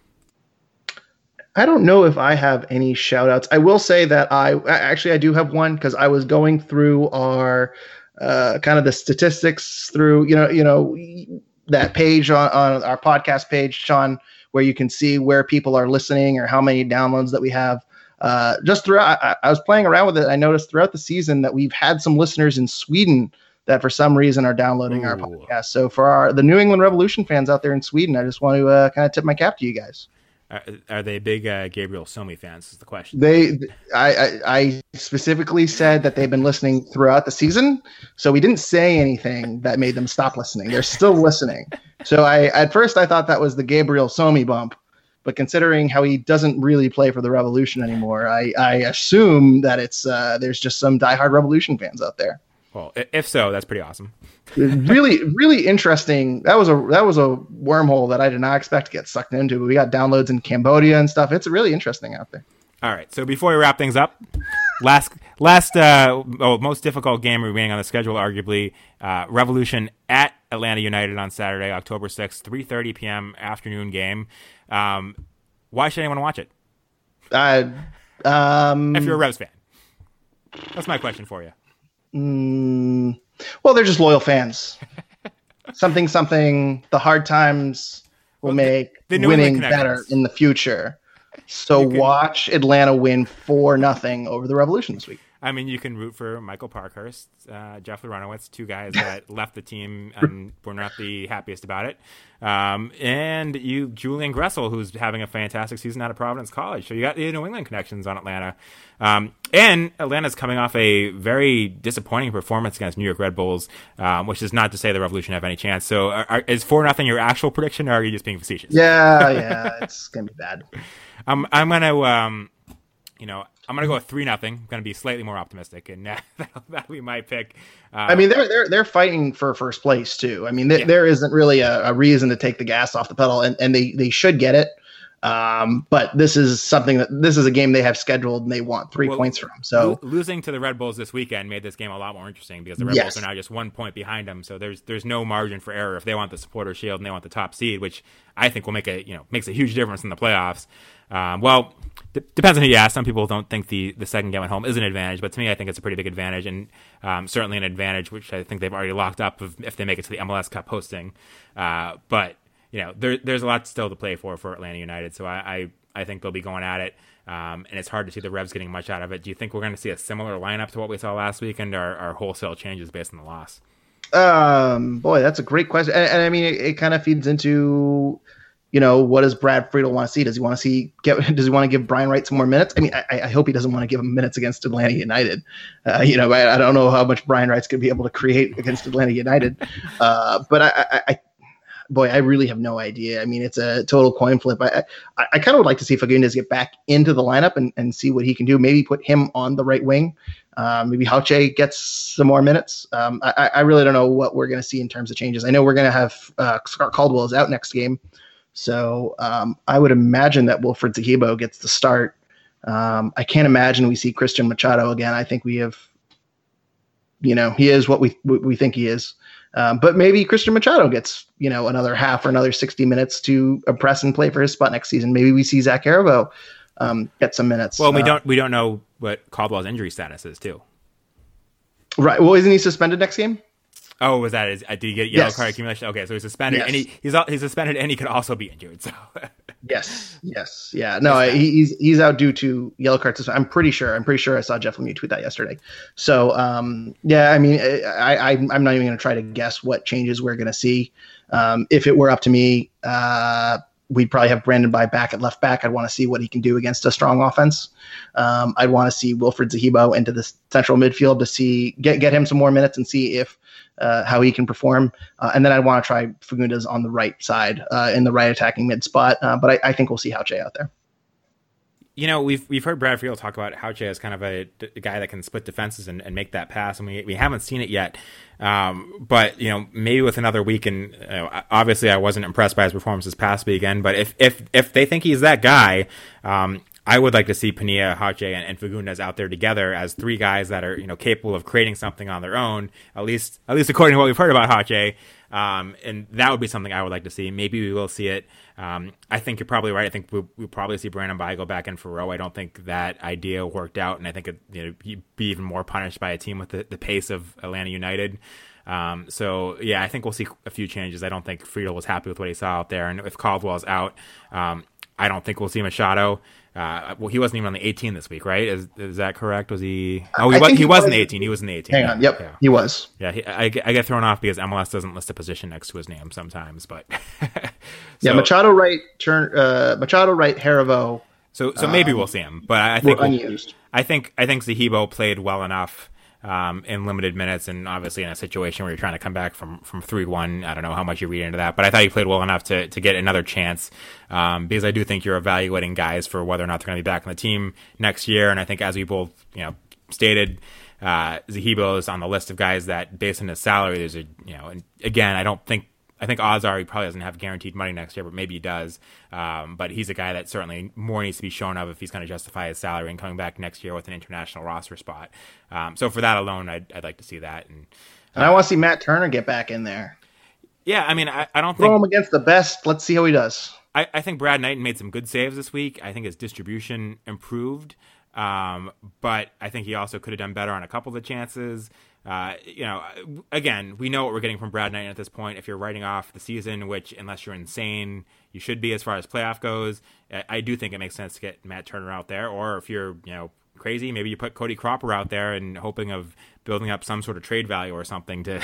I don't know if I have any shout outs. I will say that I do have one, because I was going through our kind of the statistics through that page on our podcast page, Sean, where you can see where people are listening or how many downloads that we have. Just throughout, I was playing around with it. I noticed throughout the season that we've had some listeners in Sweden that for some reason are downloading our podcast. So for the New England Revolution fans out there in Sweden, I just want to kind of tip my cap to you guys. Are they big Gabriel Somi fans is the question. I specifically said that they've been listening throughout the season, so we didn't say anything that made them stop listening. They're still listening. So at first I thought that was the Gabriel Somi bump, but considering how he doesn't really play for the Revolution anymore, I assume that it's there's just some diehard Revolution fans out there. Well, if so, that's pretty awesome. Really, really interesting. That was a wormhole that I did not expect to get sucked into. But we got downloads in Cambodia and stuff. It's really interesting out there. All right. So before we wrap things up, most difficult game remaining on the schedule, arguably, Revolution at Atlanta United on Saturday, October 6th, 3:30 p.m. afternoon game. Why should anyone watch it? If you're a Revs fan, that's my question for you. Well, they're just loyal fans. something. The hard times will make winning better in the future. So watch Atlanta win 4-0 over the Revolution this week. I mean, you can root for Michael Parkhurst, Jeff Larentowicz, two guys that left the team and were not the happiest about it. And Julian Gressel, who's having a fantastic season out of Providence College. So you got the New England connections on Atlanta. And Atlanta's coming off a very disappointing performance against New York Red Bulls, which is not to say the Revolution have any chance. So is 4-0 your actual prediction, or are you just being facetious? Yeah, it's going to be bad. I'm going to... I'm going to go with 3-0. I'm going to be slightly more optimistic, and that'll be my pick. I mean, they're fighting for first place too. I mean, there isn't really a reason to take the gas off the pedal, and they should get it. But this is a game they have scheduled, and they want 3 points from. So losing to the Red Bulls this weekend made this game a lot more interesting because the Red Bulls are now just 1 point behind them. So there's no margin for error if they want the Supporter Shield and they want the top seed, which I think will makes a huge difference in the playoffs. Depends on who you ask. Some people don't think the second game at home is an advantage, but to me, I think it's a pretty big advantage, and certainly an advantage which I think they've already locked up if they make it to the MLS Cup hosting. But there's a lot still to play for Atlanta United, so I think they'll be going at it, and it's hard to see the Revs getting much out of it. Do you think we're going to see a similar lineup to what we saw last weekend, or wholesale changes based on the loss? Boy, that's a great question, and I mean, it kind of feeds into. What does Brad Friedel want to see? Does he want to give Brian Wright some more minutes? I mean, I hope he doesn't want to give him minutes against Atlanta United. I don't know how much Brian Wright's going to be able to create against Atlanta United. But I really have no idea. I mean, it's a total coin flip. I kind of would like to see Fagundes get back into the lineup and see what he can do. Maybe put him on the right wing. Maybe Hauche gets some more minutes. I really don't know what we're going to see in terms of changes. I know we're going to have Scott Caldwell is out next game. So I would imagine that Wilfred Zahibo gets the start. I can't imagine we see Christian Machado again. I think we have, he is what we think he is. But maybe Christian Machado gets, another half or another 60 minutes to press and play for his spot next season. Maybe we see Zach Haribo get some minutes. Well, we don't know what Caldwell's injury status is too. Right. Well, isn't he suspended next game? Oh, was that? Did he get yellow card accumulation? Okay, so he's suspended, and he's suspended, and he could also be injured. So yes, yeah. No, he's out due to yellow card suspension. I'm pretty sure I saw Jeff Lemieux tweet that yesterday. So yeah, I mean, I'm not even going to try to guess what changes we're going to see. If it were up to me, we'd probably have Brandon By back at left back. I'd want to see what he can do against a strong offense. I'd want to see Wilfred Zahibo into the central midfield to get him some more minutes and see if how he can perform. And then I'd want to try Fagundes on the right side in the right attacking mid spot. But I think we'll see Hauche out there. We've heard Brad Friedel talk about Hauche as kind of a guy that can split defenses and make that pass, and we haven't seen it yet. But maybe with another week, and obviously I wasn't impressed by his performance this past weekend. But if they think he's that guy, I would like to see Pania, Hauche, and Fagundes out there together as three guys that are capable of creating something on their own. At least according to what we've heard about Hauche. And that would be something I would like to see. Maybe we will see it. I think you're probably right. I think we'll probably see Brandon By go back in for Rowe. I don't think that idea worked out, and I think you'd be even more punished by a team with the pace of Atlanta United. So yeah, I think we'll see a few changes. I don't think Friedel was happy with what he saw out there, and if Caldwell's out, I don't think we'll see Machado. Well, he wasn't even on the 18 this week, right? Is that correct? Was he? Oh, he was in the 18. He was in the 18. Hang on. Yep. Yeah. He was. Yeah. I get thrown off because MLS doesn't list a position next to his name sometimes, but yeah, Machado right, Haribo. So maybe we'll see him, but I think unused. I think Zahibo played well enough in limited minutes, and obviously in a situation where you're trying to come back from 3-1. I don't know how much you read into that, but I thought he played well enough to get another chance, because I do think you're evaluating guys for whether or not they're going to be back on the team next year. And I think, as we both stated, Zahibo is on the list of guys that, based on his salary, there's and again, I think odds are he probably doesn't have guaranteed money next year, but maybe he does. But he's a guy that certainly more needs to be shown of if he's going to justify his salary and coming back next year with an international roster spot. So for that alone, I'd like to see that. And I want to see Matt Turner get back in there. Yeah, I mean, I don't throw think him against the best. Let's see how he does. I think Brad Knighton made some good saves this week. I think his distribution improved. But I think he also could have done better on a couple of the chances. Again, we know what we're getting from Brad Knighton at this point. If you're writing off the season, which unless you're insane, you should be as far as playoff goes, I do think it makes sense to get Matt Turner out there. Or if you're, crazy, maybe you put Cody Cropper out there and hoping of building up some sort of trade value or something to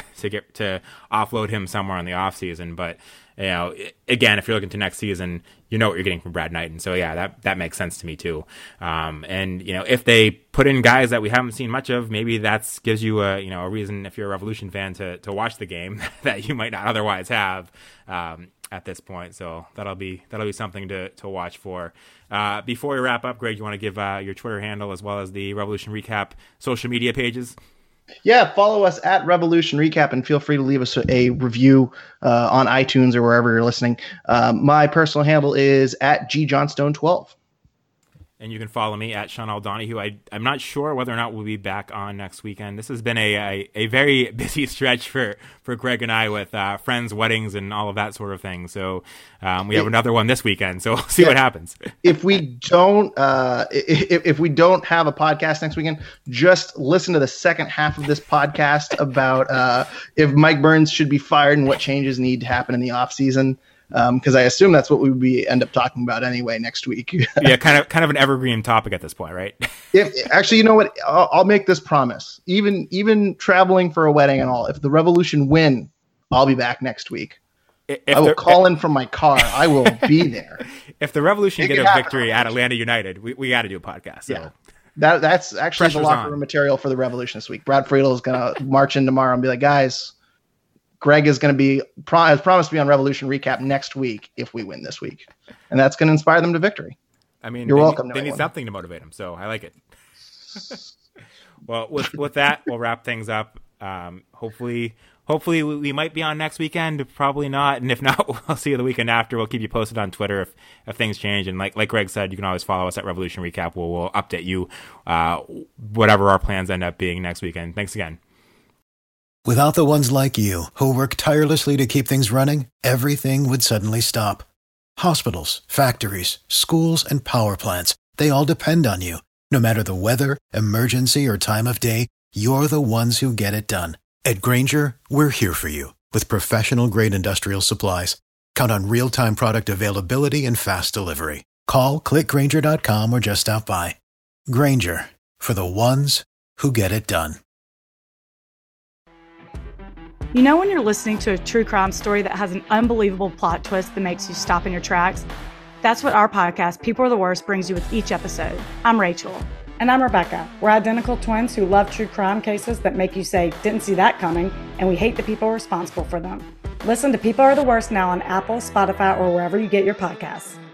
offload him somewhere in the offseason. But again, if you're looking to next season, you know what you're getting from Brad Knighton. So yeah, that makes sense to me too. And if they put in guys that we haven't seen much of, maybe that gives you a reason, if you're a Revolution fan, to watch the game that you might not otherwise have at this point. So that'll be something to watch for. Before we wrap up, Greg, you want to give your Twitter handle as well as the Revolution Recap social media pages? Yeah, follow us at Revolution Recap and feel free to leave us a review on iTunes or wherever you're listening. My personal handle is at GJohnstone12. And you can follow me at Sean L. Donahue. I'm not sure whether or not we'll be back on next weekend. This has been a very busy stretch for Greg and I with friends, weddings, and all of that sort of thing. So we have another one this weekend. So we'll see what happens. If we don't if we don't have a podcast next weekend, just listen to the second half of this podcast about if Mike Burns should be fired and what changes need to happen in the offseason. Because I assume that's what we would end up talking about anyway next week. Yeah, kind of an evergreen topic at this point, right? Actually, you know what? I'll make this promise. Even traveling for a wedding and all, if the Revolution win, I'll be back next week. I will call in from my car. I will be there. If the Revolution get a victory at Atlanta United, we got to do a podcast. So. Yeah. That's actually the locker room material for the Revolution this week. Brad Friedel is going to march in tomorrow and be like, guys, Greg is going to be has promised to be on Revolution Recap next week if we win this week, and that's going to inspire them to victory. I mean, you're welcome. They need something to motivate them, so I like it. Well, with that, we'll wrap things up. Hopefully we might be on next weekend. Probably not, and if not, we'll see you the weekend after. We'll keep you posted on Twitter if things change. And like Greg said, you can always follow us at Revolution Recap. We'll update you whatever our plans end up being next weekend. Thanks again. Without the ones like you, who work tirelessly to keep things running, everything would suddenly stop. Hospitals, factories, schools, and power plants, they all depend on you. No matter the weather, emergency, or time of day, you're the ones who get it done. At Grainger, we're here for you with professional-grade industrial supplies. Count on real-time product availability and fast delivery. Call, click Grainger.com, or just stop by. Grainger, for the ones who get it done. You know when you're listening to a true crime story that has an unbelievable plot twist that makes you stop in your tracks? That's what our podcast, People Are the Worst, brings you with each episode. I'm Rachel. And I'm Rebecca. We're identical twins who love true crime cases that make you say, didn't see that coming, and we hate the people responsible for them. Listen to People Are the Worst now on Apple, Spotify, or wherever you get your podcasts.